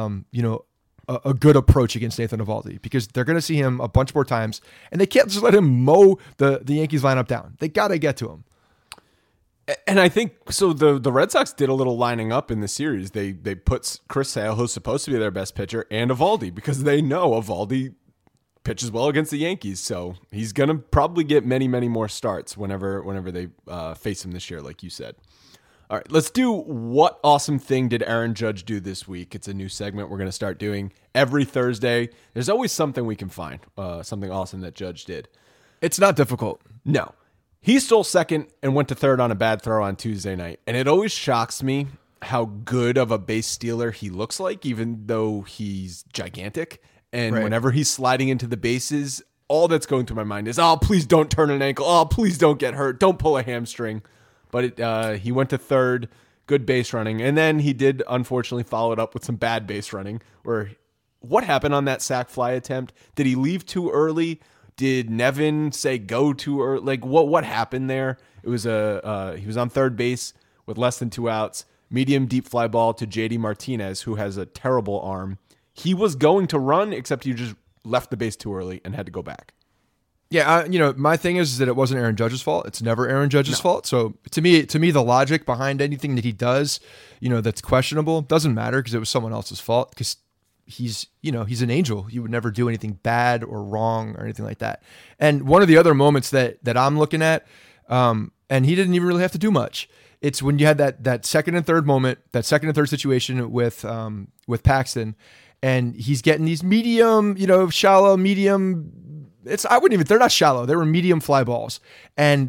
a good approach against Nathan Eovaldi, because they're going to see him a bunch more times, and they can't just let him mow the Yankees lineup down. They got to get to him. And I think so. The Red Sox did a little lining up in the series. They put Chris Sale, who's supposed to be their best pitcher, and Eovaldi, because they know Eovaldi pitches well against the Yankees. So he's going to probably get many, many more starts whenever they face him this year, like you said. All right, let's do what awesome thing did Aaron Judge do this week? It's a new segment we're going to start doing every Thursday. There's always something we can find, something awesome that Judge did. It's not difficult. No. He stole second and went to third on a bad throw on Tuesday night. And it always shocks me how good of a base stealer he looks like, even though he's gigantic. And whenever he's sliding into the bases, all that's going through my mind is, oh, please don't turn an ankle. Oh, please don't get hurt. Don't pull a hamstring. But he went to third, good base running. And then he did, unfortunately, follow it up with some bad base running. What happened on that sac fly attempt? Did he leave too early? Did Nevin say go too early? Like, what happened there? It was he was on third base with less than 2 outs. Medium deep fly ball to JD Martinez, who has a terrible arm. He was going to run, except he just left the base too early and had to go back. Yeah, my thing is that it wasn't Aaron Judge's fault. It's never Aaron Judge's fault. So to me, the logic behind anything that he does, that's questionable, doesn't matter, because it was someone else's fault. Because he's an angel. He would never do anything bad or wrong or anything like that. And one of the other moments that I'm looking at, and he didn't even really have to do much. It's when you had that second and third moment, that second and third situation with Paxton, and he's getting these medium, shallow, medium. They're not shallow. They were medium fly balls. And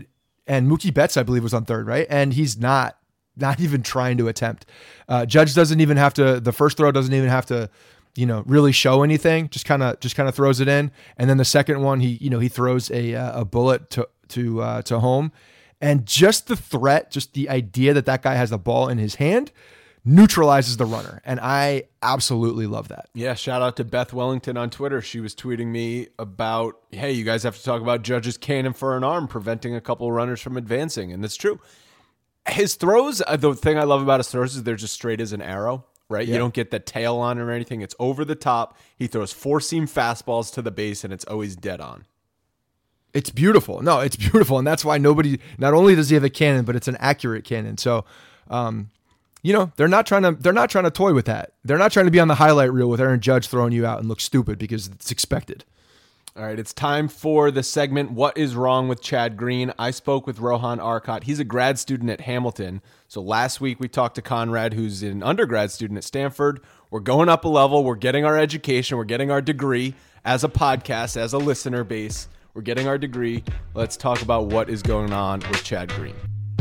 and Mookie Betts, I believe, was on third, right? And he's not even trying to attempt. Judge doesn't even have to. The first throw doesn't even have to, really show anything. Just kind of throws it in, and then the second one, he throws a bullet to home, and just the threat, just the idea that guy has the ball in his hand, neutralizes the runner. And I absolutely love that. Yeah, shout out to Beth Wellington on Twitter. She was tweeting me about, hey, you guys have to talk about Judge's cannon for an arm preventing a couple of runners from advancing. And that's true. His throws, the thing I love about his throws is they're just straight as an arrow, right? Yeah. You don't get the tail on or anything. It's over the top. He throws 4-seam fastballs to the base, and it's always dead on. It's beautiful. No, it's beautiful. And that's why not only does he have a cannon, but it's an accurate cannon. So, they're not trying to toy with that. They're not trying to be on the highlight reel with Aaron Judge throwing you out and look stupid because it's expected. All right, it's time for the segment, What is Wrong with Chad Green? I spoke with Rohan Arcot. He's a grad student at Hamilton. So last week we talked to Conrad, who's an undergrad student at Stanford. We're going up a level. We're getting our education. We're getting our degree as a podcast, as a listener base. We're getting our degree. Let's talk about what is going on with Chad Green.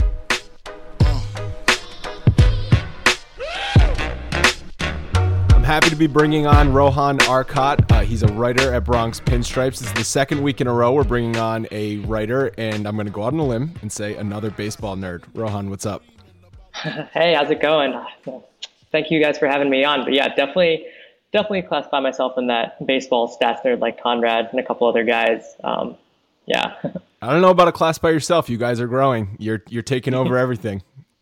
Happy to be bringing on Rohan Arcot. He's a writer at Bronx Pinstripes. This is the second week in a row we're bringing on a writer, and I'm going to go out on a limb and say another baseball nerd. Rohan, what's up? Hey, how's it going? Thank you guys for having me on. But yeah, definitely classify myself in that baseball stats nerd like Conrad and a couple other guys. Yeah. I don't know about a class by yourself. You guys are growing. You're taking over everything.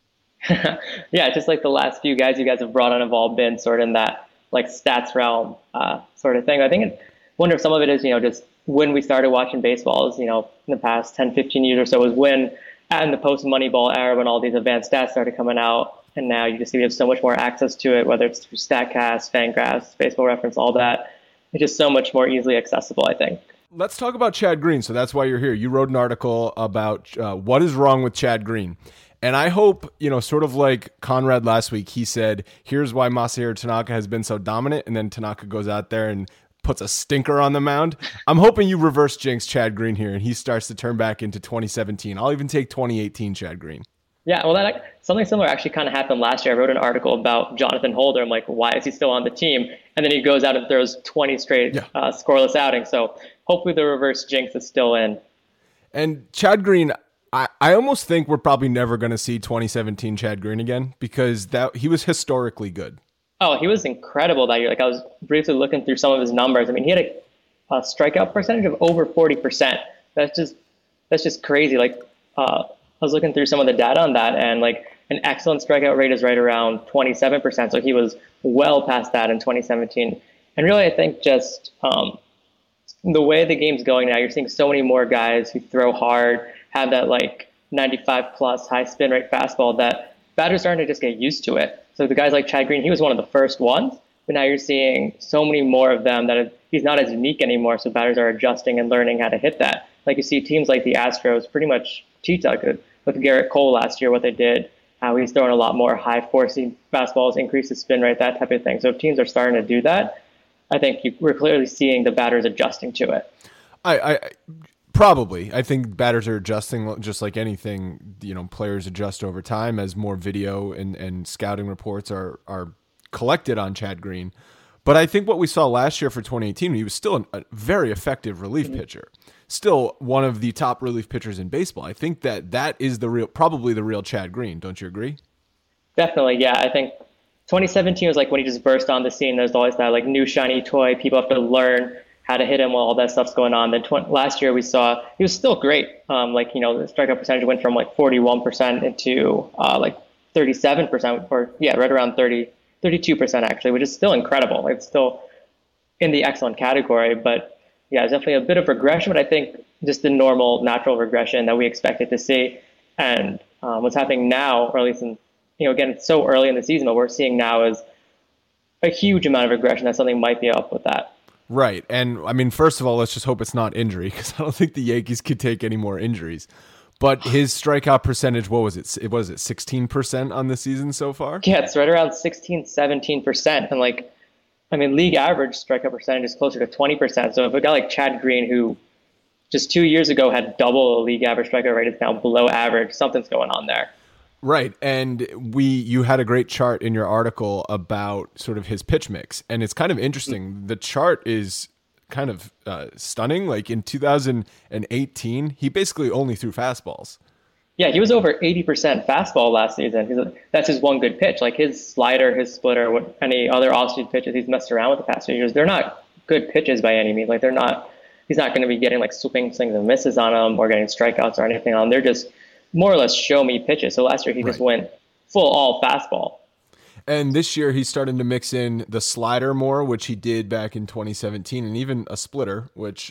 Yeah, just like the last few guys you guys have brought on have all been sort of in that like stats realm sort of thing. Wonder if some of it is, just when we started watching baseballs, in the past 10, 15 years or so was when in the post Moneyball era when all these advanced stats started coming out. And now you just see we have so much more access to it, whether it's through StatCast, FanGraphs, Baseball Reference, all that. It's just so much more easily accessible, I think. Let's talk about Chad Green. So that's why you're here. You wrote an article about what is wrong with Chad Green. And I hope, sort of like Conrad last week, he said, here's why Masahiro Tanaka has been so dominant. And then Tanaka goes out there and puts a stinker on the mound. I'm hoping you reverse jinx Chad Green here and he starts to turn back into 2017. I'll even take 2018 Chad Green. Yeah, well, something similar actually kind of happened last year. I wrote an article about Jonathan Holder. I'm like, why is he still on the team? And then he goes out and throws 20 straight scoreless outings. So hopefully the reverse jinx is still in. And Chad Green, I almost think we're probably never going to see 2017 Chad Green again because he was historically good. Oh, he was incredible that year. Like I was briefly looking through some of his numbers. I mean, he had a strikeout percentage of over 40%. That's just crazy. Like I was looking through some of the data on that, and like an excellent strikeout rate is right around 27%. So he was well past that in 2017. And really, I think just the way the game's going now, you're seeing so many more guys who throw hard, have that like 95 plus high spin rate fastball that batters are starting to just get used to it. So the guys like Chad Green, he was one of the first ones, but now you're seeing so many more of them that he's not as unique anymore. So batters are adjusting and learning how to hit that. Like you see teams like the Astros pretty much teach that with Garrett Cole last year, what they did, how he's throwing a lot more high four-seam fastballs, increase the spin rate, that type of thing. So if teams are starting to do that, I think we're clearly seeing the batters adjusting to it. Probably. I think batters are adjusting just like anything, players adjust over time as more video and scouting reports are collected on Chad Green. But I think what we saw last year for 2018, he was still a very effective relief pitcher. Still one of the top relief pitchers in baseball. I think that is probably the real Chad Green. Don't you agree? Definitely. Yeah. I think 2017 was like when he just burst on the scene. There's always that like new shiny toy. People have to learn how to hit him while all that stuff's going on. Then last year we saw he was still great. The strikeout percentage went from like 41% into like 37%, or right around 32% actually, which is still incredible. It's still in the excellent category, but yeah, it's definitely a bit of regression, but I think just the normal natural regression that we expected to see. And what's happening now, or at least again, it's so early in the season, but we're seeing now is a huge amount of regression that something might be up with that. Right. And I mean, first of all, let's just hope it's not injury because I don't think the Yankees could take any more injuries. But his strikeout percentage, what was it? It was 16% on the season so far? Yeah, it's right around 16-17%. And league average strikeout percentage is closer to 20%. So if a guy like Chad Green, who just 2 years ago had double the league average strikeout rate. It's now below average. Something's going on there. Right. And you had a great chart in your article about sort of his pitch mix. And it's kind of interesting. The chart is kind of stunning. Like in 2018, he basically only threw fastballs. Yeah, he was over 80% fastball last season. That's his one good pitch. Like his slider, his splitter, any other off-speed pitches he's messed around with the past few years, they're not good pitches by any means. Like he's not going to be getting like swooping swings and misses on them or getting strikeouts or anything on them. They're just more or less show me pitches. So last year he just went full all fastball. And this year he's starting to mix in the slider more, which he did back in 2017, and even a splitter, which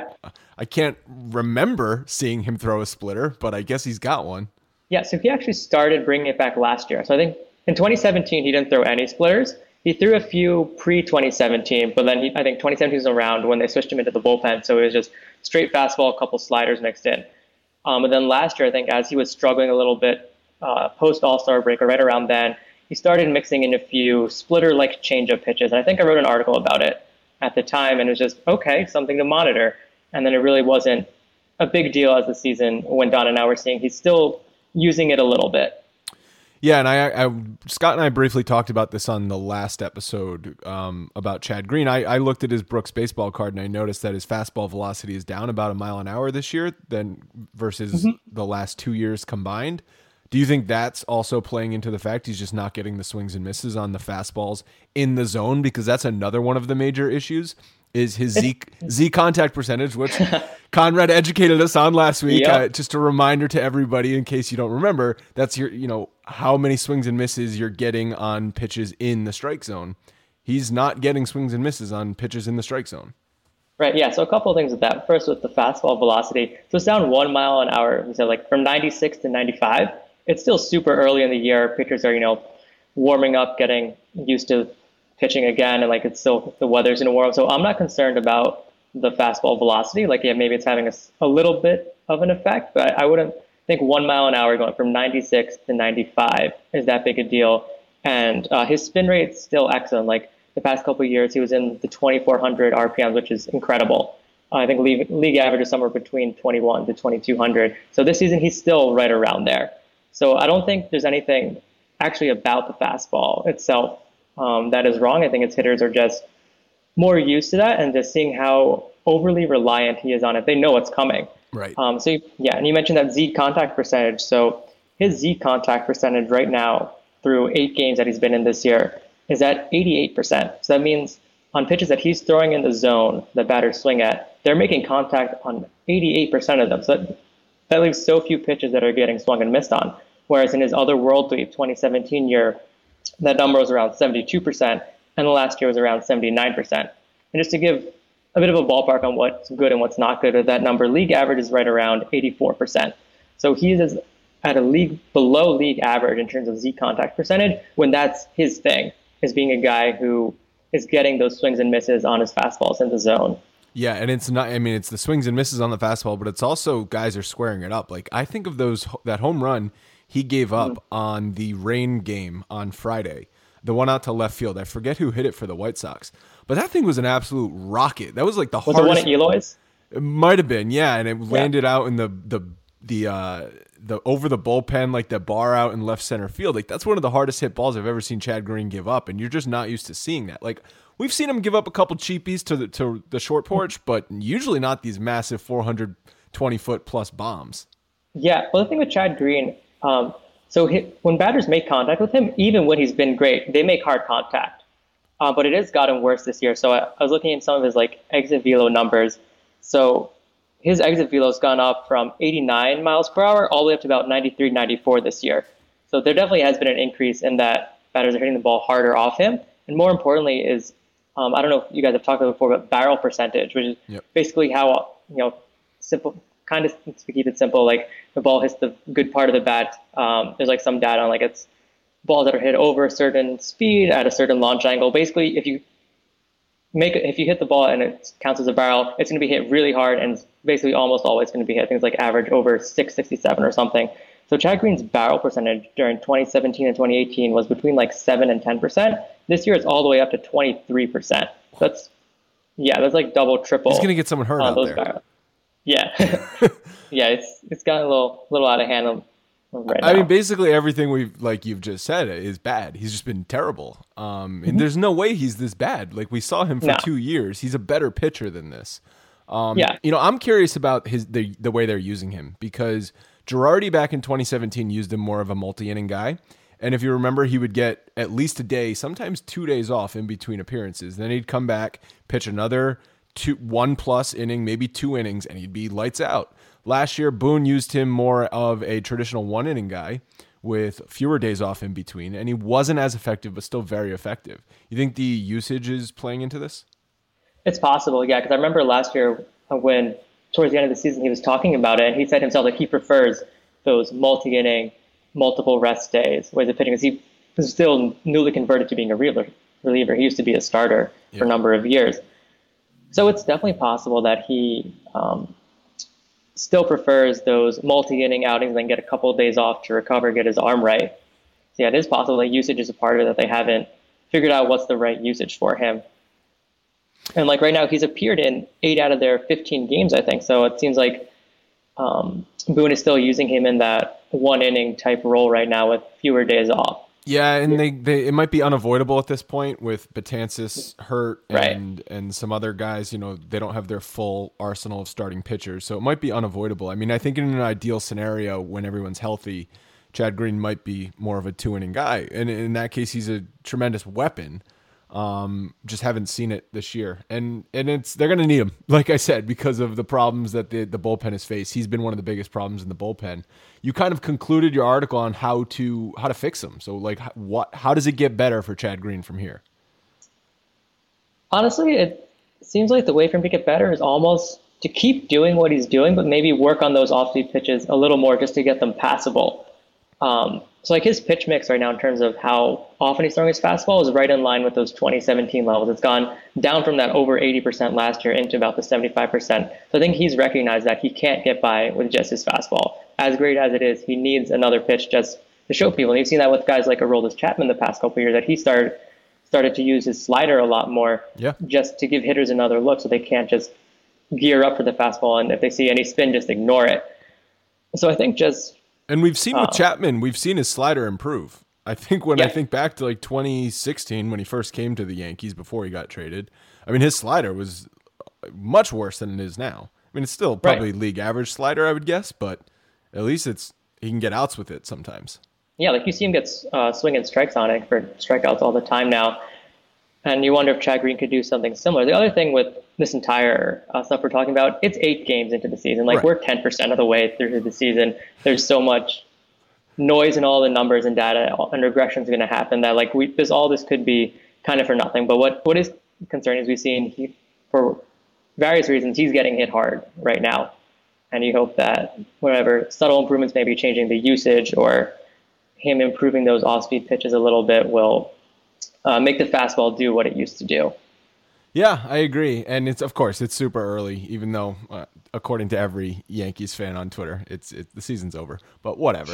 I can't remember seeing him throw a splitter, but I guess he's got one. Yeah, so he actually started bringing it back last year. So I think in 2017 he didn't throw any splitters. He threw a few pre-2017, but then I think 2017 was around when they switched him into the bullpen, so it was just straight fastball, a couple sliders mixed in. And then last year, I think as he was struggling a little bit post All-Star break or right around then, he started mixing in a few splitter-like changeup pitches. And I think I wrote an article about it at the time, and it was just, okay, something to monitor. And then it really wasn't a big deal as the season went on, and now we're seeing he's still using it a little bit. Yeah, and I Scott and I briefly talked about this on the last episode about Chad Green. I looked at his Brooks baseball card, and I noticed that his fastball velocity is down about a mile an hour this year than versus the last 2 years combined. Do you think that's also playing into the fact he's just not getting the swings and misses on the fastballs in the zone? Because that's another one of the major issues is his Z contact percentage, which Conrad educated us on last week. Yep. Just a reminder to everybody in case you don't remember, that's how many swings and misses you're getting on pitches in the strike zone. He's not getting swings and misses on pitches in the strike zone. Right, yeah, so a couple of things with that. First, with the fastball velocity. So it's down 1 mile an hour. So like from 96 to 95. It's still super early in the year. Pitchers are, warming up, getting used to pitching again, and like it's still the weather's in a warm. So I'm not concerned about the fastball velocity. Like, yeah, maybe it's having a little bit of an effect, but I wouldn't think 1 mile an hour going from 96 to 95 is that big a deal. And his spin rate's still excellent. Like the past couple of years, he was in the 2,400 RPMs, which is incredible. I think league average is somewhere between 21 to 2,200. So this season, he's still right around there. So I don't think there's anything actually about the fastball itself that is wrong. I think its hitters are just more used to that and just seeing how overly reliant he is on it. They know what's coming. Right. And you mentioned that Z contact percentage. So his Z contact percentage right now through 8 games that he's been in this year is at 88%. So that means on pitches that he's throwing in the zone, the batters swing at, they're making contact on 88% of them. So that leaves so few pitches that are getting swung and missed on. Whereas in his other World League 2017 year, that number was around 72%, and the last year was around 79%. And just to give a bit of a ballpark on what's good and what's not good with that number, league average is right around 84%. So he is at a league below league average in terms of Z contact percentage when that's his thing, is being a guy who is getting those swings and misses on his fastballs in the zone. Yeah, and it's not. I mean, it's the swings and misses on the fastball, but it's also guys are squaring it up. Like I think of that home run he gave up on the rain game on Friday, the one out to left field. I forget who hit it for the White Sox, but that thing was an absolute rocket. That was like the hardest. Was it one at Eloy's? It might have been, yeah, and it landed out in the over the bullpen, like the bar out in left center field. Like that's one of the hardest hit balls I've ever seen Chad Green give up, and you're just not used to seeing that. Like. We've seen him give up a couple cheapies to the short porch, but usually not these massive 420-foot plus bombs. Yeah, well, the thing with Chad Green, when batters make contact with him, even when he's been great, they make hard contact. But it has gotten worse this year. So I was looking at some of his exit velo numbers. So his exit velo has gone up from 89 miles per hour all the way up to about 93, 94 this year. So there definitely has been an increase in that batters are hitting the ball harder off him. And more importantly is, I don't know if you guys have talked about it before, but barrel percentage, which is basically how, simple, kind of to keep it simple, like the ball hits the good part of the bat. There's some data on it's balls that are hit over a certain speed at a certain launch angle. Basically, if you hit the ball and it counts as a barrel, it's going to be hit really hard and it's basically almost always going to be hit. Things like average over 667 or something. So Chad Green's barrel percentage during 2017 and 2018 was between 7 and 10%. This year it's all the way up to 23%. That's double, triple. He's going to get someone hurt out those there. barrels. Yeah. Yeah, it's gotten a little out of hand right now. I mean, basically everything you've just said is bad. He's just been terrible. And there's no way he's this bad. Like, we saw him for 2 years. He's a better pitcher than this. Yeah. I'm curious about the way they're using him, because Girardi back in 2017 used him more of a multi-inning guy. And if you remember, he would get at least a day, sometimes 2 days off in between appearances. Then he'd come back, pitch another 1+ inning, maybe 2 innings, and he'd be lights out. Last year, Boone used him more of a traditional 1-inning guy with fewer days off in between, and he wasn't as effective, but still very effective. You think the usage is playing into this? It's possible, yeah, because I remember last year when towards the end of the season he was talking about it, and he said himself that he prefers those multi-inning, multiple rest days ways of pitching, because he was still newly converted to being a reliever. He used to be a starter for a number of years. So it's definitely possible that he still prefers those multi-inning outings and then get a couple of days off to recover, get his arm right. So yeah, it is possible that usage is a part of it, that they haven't figured out what's the right usage for him. And like right now, he's appeared in 8 out of their 15 games, I think. So it seems like Boone is still using him in that 1-inning type role right now with fewer days off. Yeah, and they it might be unavoidable at this point with Betances hurt and some other guys. They don't have their full arsenal of starting pitchers, so it might be unavoidable. I mean, I think in an ideal scenario, when everyone's healthy, Chad Green might be more of a 2-inning guy, and in that case, he's a tremendous weapon. Just haven't seen it this year, and they're going to need him, like I said, because of the problems that the bullpen has faced. He's been one of the biggest problems in the bullpen. You kind of concluded your article on how to fix him. So like, how does it get better for Chad Green from here? Honestly, it seems like the way for him to get better is almost to keep doing what he's doing, but maybe work on those off-speed pitches a little more just to get them passable. So like his pitch mix right now in terms of how often he's throwing his fastball is right in line with those 2017 levels. It's gone down from that over 80% last year into about the 75%. So I think he's recognized that he can't get by with just his fastball. As great as it is, he needs another pitch just to show people. And you've seen that with guys like Aroldis Chapman the past couple of years, that he started to use his slider a lot more just to give hitters another look so they can't just gear up for the fastball. And if they see any spin, just ignore it. So I think just... And we've seen with Chapman, we've seen his slider improve. I think I think back to like 2016 when he first came to the Yankees before he got traded, I mean, his slider was much worse than it is now. I mean, it's still probably league average slider, I would guess, but at least he can get outs with it sometimes. Yeah, like you see him get swinging strikes on it for strikeouts all the time now. And you wonder if Chad Green could do something similar. The other thing with this entire stuff we're talking about, it's 8 games into the season. Like we're 10% of the way through the season. There's so much noise in all the numbers and data, and regression is going to happen that like this could be kind of for nothing. But what is concerning is we've seen for various reasons he's getting hit hard right now, and you hope that whatever subtle improvements, maybe changing the usage or him improving those off-speed pitches a little bit, will make the fastball do what it used to do. Yeah, I agree. And of course, it's super early, even though, according to every Yankees fan on Twitter, the season's over. But whatever.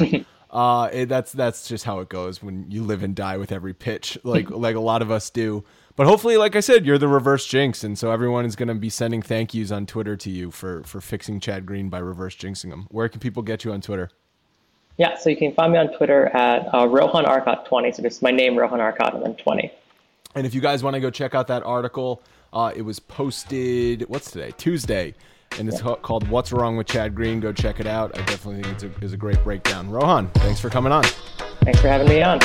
That's just how it goes when you live and die with every pitch, like a lot of us do. But hopefully, like I said, you're the reverse jinx, and so everyone is going to be sending thank yous on Twitter to you for fixing Chad Green by reverse jinxing him. Where can people get you on Twitter? Yeah, so you can find me on Twitter at Rohan Arcot 20. So just my name, Rohan Arcot, and then 20. And if you guys want to go check out that article, it was posted, what's today? Tuesday. And it's called What's Wrong with Chad Green. Go check it out. I definitely think it's a great breakdown. Rohan, thanks for coming on. Thanks for having me on.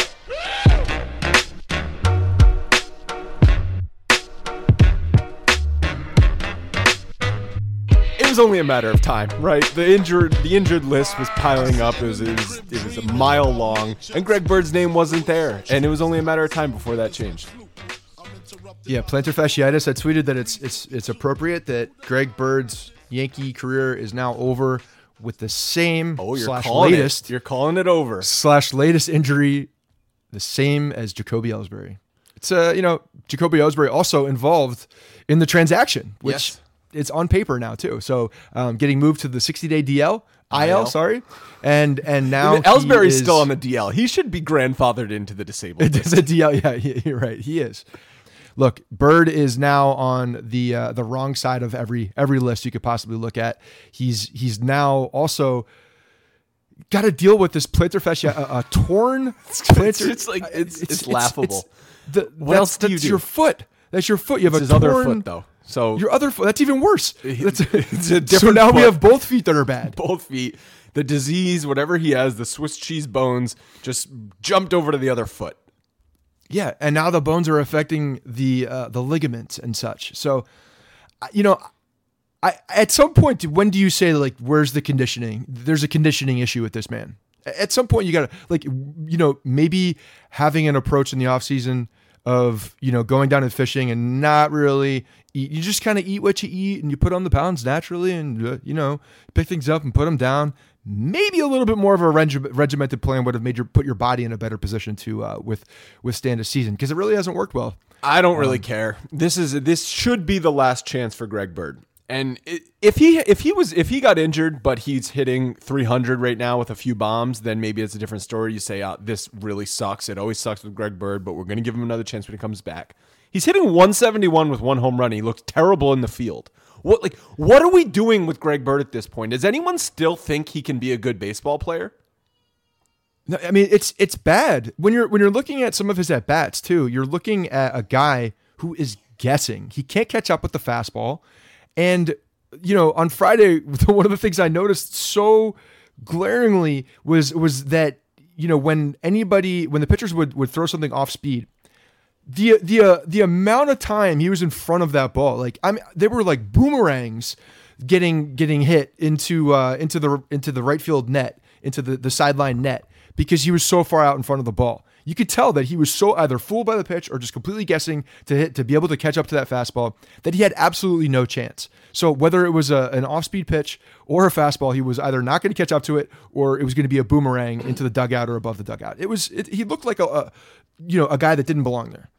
It was only a matter of time, right? The injured list was piling up. It was a mile long, and Greg Bird's name wasn't there, and it was only a matter of time before that changed. Yeah, plantar fasciitis. I tweeted that it's appropriate that Greg Bird's Yankee career is now over with the same latest. You're calling it over. /latest injury, the same as Jacoby Ellsbury. It's Jacoby Ellsbury also involved in the transaction, which it's on paper now too. So getting moved to the 60-day IL, and now Ellsbury's still on the DL. He should be grandfathered into the disabled. It's a DL. Yeah, you're right. He is. look, Bird is now on the wrong side of every list you could possibly look at. He's now also got to deal with this plantar fascia, a torn plantar. It's laughable. What else do you do? That's your foot. That's your foot. You have his a other torn, foot though. So your other foot. That's even worse. It's a different so now foot. we have both feet that are bad. Both feet. The disease, whatever he has, the Swiss cheese bones, just jumped over to the other foot. Yeah, and now the bones are affecting the ligaments and such. So, I at some point, when do you say, like, where's the conditioning? There's a conditioning issue with this man. At some point, you got to, like, maybe having an approach in the off season of, going down and fishing and not really eat. You just kind of eat what you eat and you put on the pounds naturally and, pick things up and put them down. Maybe a little bit more of a regimented plan would have made put your body in a better position to withstand a season, because it really hasn't worked well. I don't really care. This should be the last chance for Greg Bird. And if he got injured, but he's hitting 300 right now with a few bombs, then maybe it's a different story. You say, this really sucks. It always sucks with Greg Bird, but we're going to give him another chance when he comes back. He's hitting 171 with one home run. He looks terrible in the field. What are we doing with Greg Bird at this point? Does anyone still think he can be a good baseball player? No, I mean, it's bad when you're looking at some of his at bats too. You're looking at a guy who is guessing. He can't catch up with the fastball, and on Friday, one of the things I noticed so glaringly was that when the pitchers would throw something off speed, the amount of time he was in front of that ball, they were like boomerangs getting hit into the right field net, into the sideline net, because he was so far out in front of the ball. You could tell that he was so either fooled by the pitch or just completely guessing to be able to catch up to that fastball, that he had absolutely no chance. So whether it was an off-speed pitch or a fastball, he was either not going to catch up to it, or it was going to be a boomerang into the dugout or above the dugout. He looked like a guy that didn't belong there.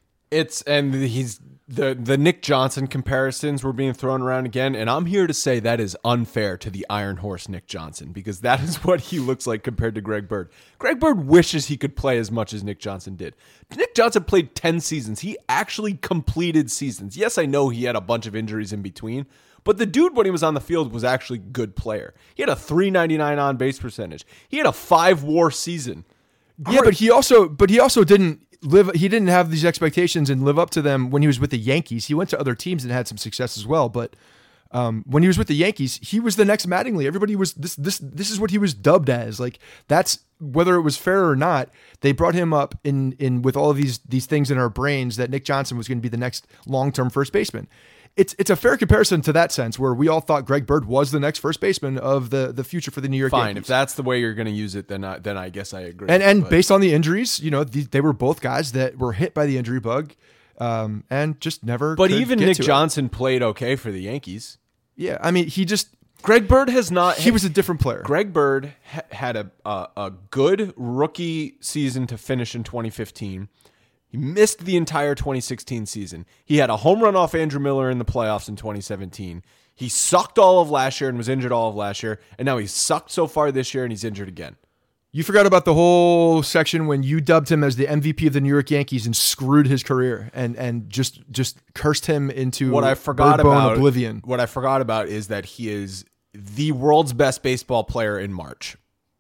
He's the Nick Johnson comparisons were being thrown around again, and I'm here to say that is unfair to the Iron Horse Nick Johnson, because that is what he looks like compared to Greg Bird. Greg Bird wishes he could play as much as Nick Johnson did. Nick Johnson played 10 seasons. He actually completed seasons. Yes, I know he had a bunch of injuries in between, but the dude, when he was on the field, was actually a good player. He had a .399 on base percentage. He had a 5-WAR season. Yeah, but he also didn't he didn't have these expectations and live up to them when he was with the Yankees. He went to other teams and had some success as well, but when he was with the Yankees, he was the next Mattingly. Everybody was this is what he was dubbed as. Like, that's, whether it was fair or not, they brought him up in with all of these things in our brains that Nick Johnson was going to be the next long-term first baseman. It's a fair comparison to that sense, where we all thought Greg Bird was the next first baseman of the future for the New York Yankees. Fine, if that's the way you're going to use it, then I guess I agree. And based on the injuries, they were both guys that were hit by the injury bug, and just never. But even Nick Johnson played okay for the Yankees. Yeah, I mean, Greg Bird has not. He was a different player. Greg Bird had a good rookie season to finish in 2015. He missed the entire 2016 season. He had a home run off Andrew Miller in the playoffs in 2017. He sucked all of last year and was injured all of last year. And now he's sucked so far this year and he's injured again. You forgot about the whole section when you dubbed him as the MVP of the New York Yankees and screwed his career and just cursed him into oblivion. What I forgot about is that he is the world's best baseball player in March.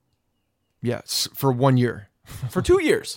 Yes, for 1 year. For 2 years.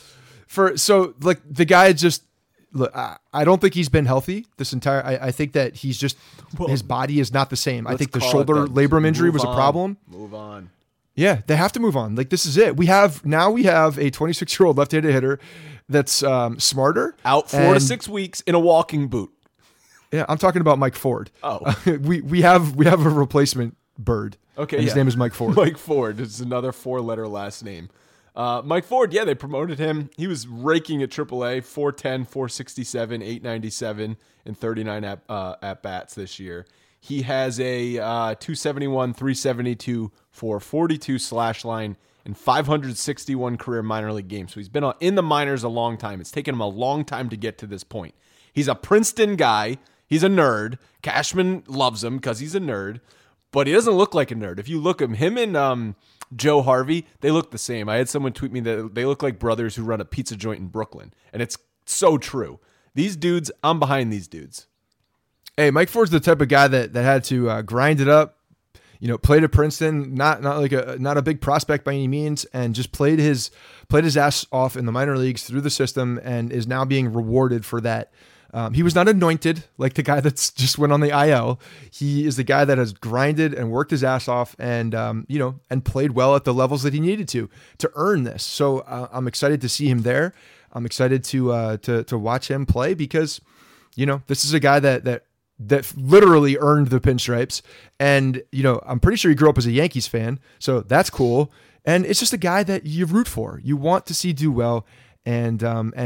The guy just, look, I don't think he's been healthy this entire. I think that he's just, his body is not the same. I think the shoulder labrum injury was a problem. Move on. Yeah, they have to move on. Like, this is it. We have a 26-year-old left-handed hitter that's smarter. Out 4 to 6 weeks in a walking boot. Yeah, I'm talking about Mike Ford. Oh, we have a replacement Bird. Okay, and his name is Mike Ford. Mike Ford is another 4-letter last name. Mike Ford, yeah, they promoted him. He was raking at AAA, 410, 467, 897, and 39 at bats this year. He has a 271, 372, 442 slash line, and 561 career minor league games. So he's been in the minors a long time. It's taken him a long time to get to this point. He's a Princeton guy. He's a nerd. Cashman loves him because he's a nerd, but he doesn't look like a nerd. If you look at him and Joe Harvey, they look the same. I had someone tweet me that they look like brothers who run a pizza joint in Brooklyn, and it's so true. These dudes, I'm behind these dudes. Hey, Mike Ford's the type of guy that had to grind it up. Played at Princeton, not a big prospect by any means, and just played his ass off in the minor leagues through the system, and is now being rewarded for that. He was not anointed like the guy that's just went on the IL. He is the guy that has grinded and worked his ass off, and and played well at the levels that he needed to earn this. So I'm excited to see him there. I'm excited to watch him play because, this is a guy that literally earned the pinstripes. And, I'm pretty sure he grew up as a Yankees fan. So that's cool. And it's just a guy that you root for. You want to see do well. And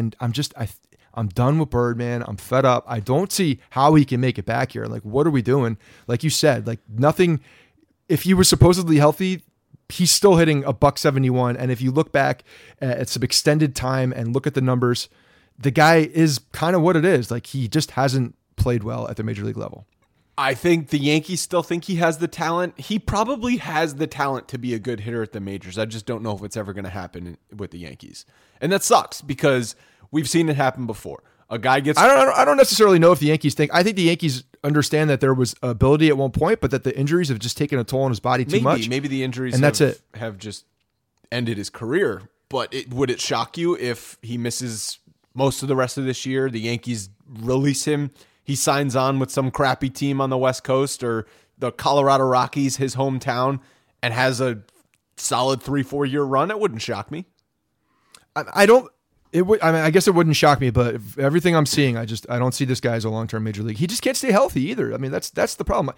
I'm done with Birdman. I'm fed up. I don't see how he can make it back here. Like, what are we doing? Like you said, like nothing, if he was supposedly healthy, he's still hitting a $171. And if you look back at some extended time and look at the numbers, the guy is kind of what it is. Like, he just hasn't played well at the major league level. I think the Yankees still think he has the talent. He probably has the talent to be a good hitter at the majors. I just don't know if it's ever going to happen with the Yankees. And that sucks because we've seen it happen before. A guy gets... I don't necessarily know if the Yankees think... I think the Yankees understand that there was ability at one point, but that the injuries have just taken a toll on his body too much. Maybe the injuries and that's it. Have just ended his career. But would it shock you if he misses most of the rest of this year? The Yankees release him. He signs on with some crappy team on the West Coast or the Colorado Rockies, his hometown, and has a solid 3-4 year run. It wouldn't shock me. I guess it wouldn't shock me, but everything I'm seeing, I don't see this guy as a long-term major league. He just can't stay healthy either. I mean, that's the problem.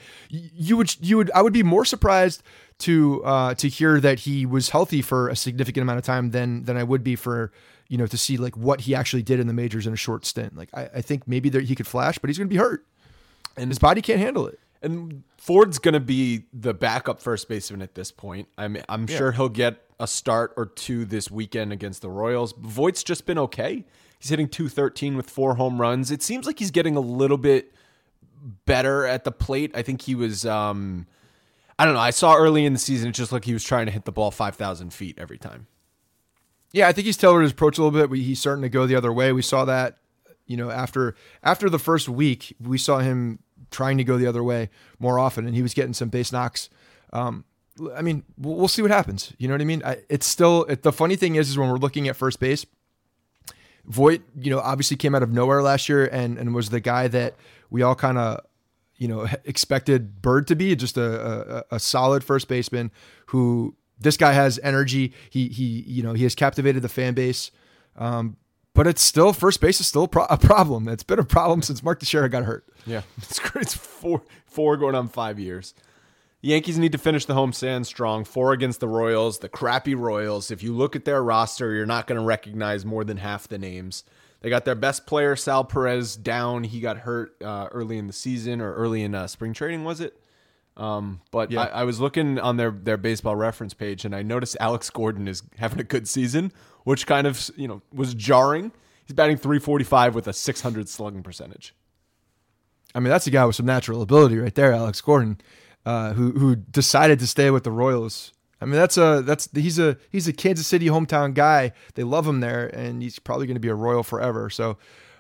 I would be more surprised to hear that he was healthy for a significant amount of time than I would be for, to see like what he actually did in the majors in a short stint. Like, I think maybe he could flash, but he's going to be hurt and his body can't handle it. And Ford's going to be the backup first baseman at this point. I'm sure he'll get a start or two this weekend against the Royals. Voigt's just been okay. He's hitting .213 with 4 home runs. It seems like he's getting a little bit better at the plate. I think he was, I don't know. I saw early in the season, it just looked like he was trying to hit the ball 5,000 feet every time. Yeah, I think he's tailored his approach a little bit. He's starting to go the other way. We saw that, after the first week, we saw him trying to go the other way more often, and he was getting some base knocks. I mean, we'll see what happens. You know what I mean? It's still, the funny thing is when we're looking at first base, Voit, obviously came out of nowhere last year and was the guy that we all kind of, expected Bird to be, just a solid first baseman who, this guy has energy. He has captivated the fan base. But it's still, first base is still a problem. It's been a problem since Mark Teixeira got hurt. Yeah, it's great. It's four going on 5 years. The Yankees need to finish the homestand strong. 4 against the Royals, the crappy Royals. If you look at their roster, you're not going to recognize more than half the names. They got their best player, Sal Perez, down. He got hurt early in the season or early in spring training, was it? But yeah. I was looking on their baseball reference page, and I noticed Alex Gordon is having a good season, which kind of was jarring. He's batting .345 with a .600 slugging percentage. I mean, that's a guy with some natural ability right there, Alex Gordon, who decided to stay with the Royals. I mean, he's a Kansas City hometown guy. They love him there, and he's probably going to be a Royal forever. So,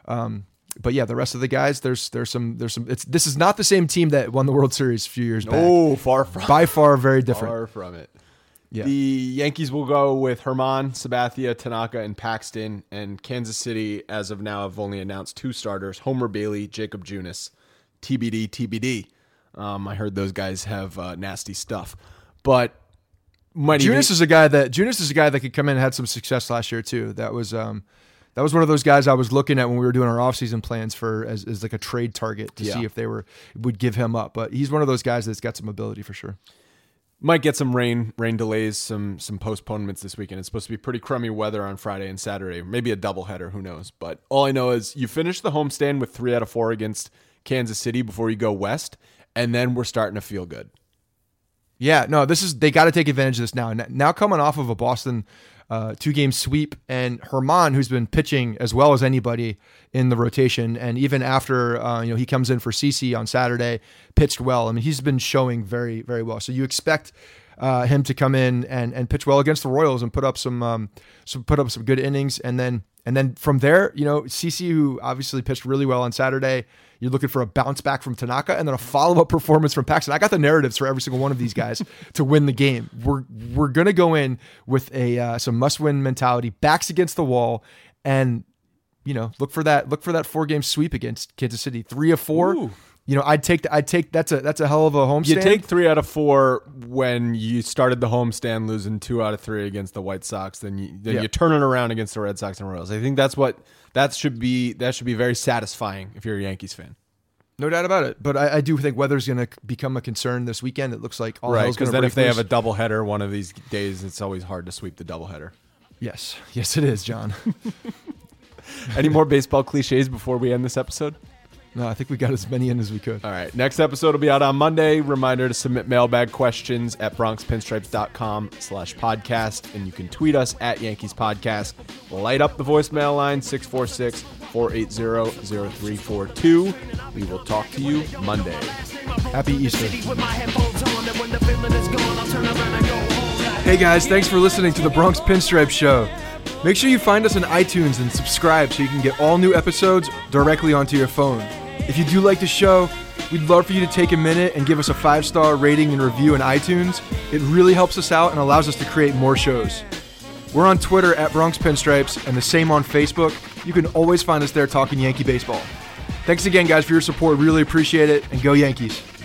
but yeah, the rest of the guys, there's some. This is not the same team that won the World Series a few years back. Oh, far from. By far, very different. Far from it. Yeah. The Yankees will go with Herman, Sabathia, Tanaka, and Paxton. And Kansas City, as of now, have only announced 2 starters: Homer Bailey, Jacob Junis. TBD. I heard those guys have nasty stuff, but Junis is a guy that could come in and had some success last year too. That was one of those guys I was looking at when we were doing our offseason plans for as like a trade target to see if they would give him up. But he's one of those guys that's got some ability for sure. Might get some rain delays, some postponements this weekend. It's supposed to be pretty crummy weather on Friday and Saturday, maybe a doubleheader, who knows. But all I know is you finish the homestand with 3 out of 4 against Kansas City before you go west, and then we're starting to feel good. Yeah, no, they got to take advantage of this now. Now coming off of a Boston 2-game sweep, and Herman, who's been pitching as well as anybody in the rotation, and even after he comes in for CC on Saturday, pitched well. I mean, he's been showing very, very well. So you expect him to come in and pitch well against the Royals and put up some good innings, and then And then from there, CC, who obviously pitched really well on Saturday, you're looking for a bounce back from Tanaka and then a follow-up performance from Paxton. I got the narratives for every single one of these guys to win the game. We're going to go in with some must-win mentality, backs against the wall, and look for that 4-game sweep against Kansas City. 3 of 4. Ooh. I'd take that's a hell of a homestand. You take 3 out of 4 when you started the homestand losing 2 out of 3 against the White Sox. Then you turn it around against the Red Sox and Royals. I think that should be very satisfying if you're a Yankees fan. No doubt about it. But I do think weather's going to become a concern this weekend. It looks like all hell's going to break loose. Because then if they have a doubleheader one of these days, it's always hard to sweep the doubleheader. Yes, it is, John. Any more baseball cliches before we end this episode? No, I think we got as many in as we could. All right. Next episode will be out on Monday. Reminder to submit mailbag questions at bronxpinstripes.com/podcast. And you can tweet us at Yankees Podcast. Light up the voicemail line, 646-480-0342. We will talk to you Monday. Happy Easter. Hey guys, thanks for listening to the Bronx Pinstripe Show. Make sure you find us on iTunes and subscribe so you can get all new episodes directly onto your phone. If you do like the show, we'd love for you to take a minute and give us a 5-star rating and review in iTunes. It really helps us out and allows us to create more shows. We're on Twitter at Bronx Pinstripes and the same on Facebook. You can always find us there talking Yankee baseball. Thanks again, guys, for your support. Really appreciate it, and go Yankees.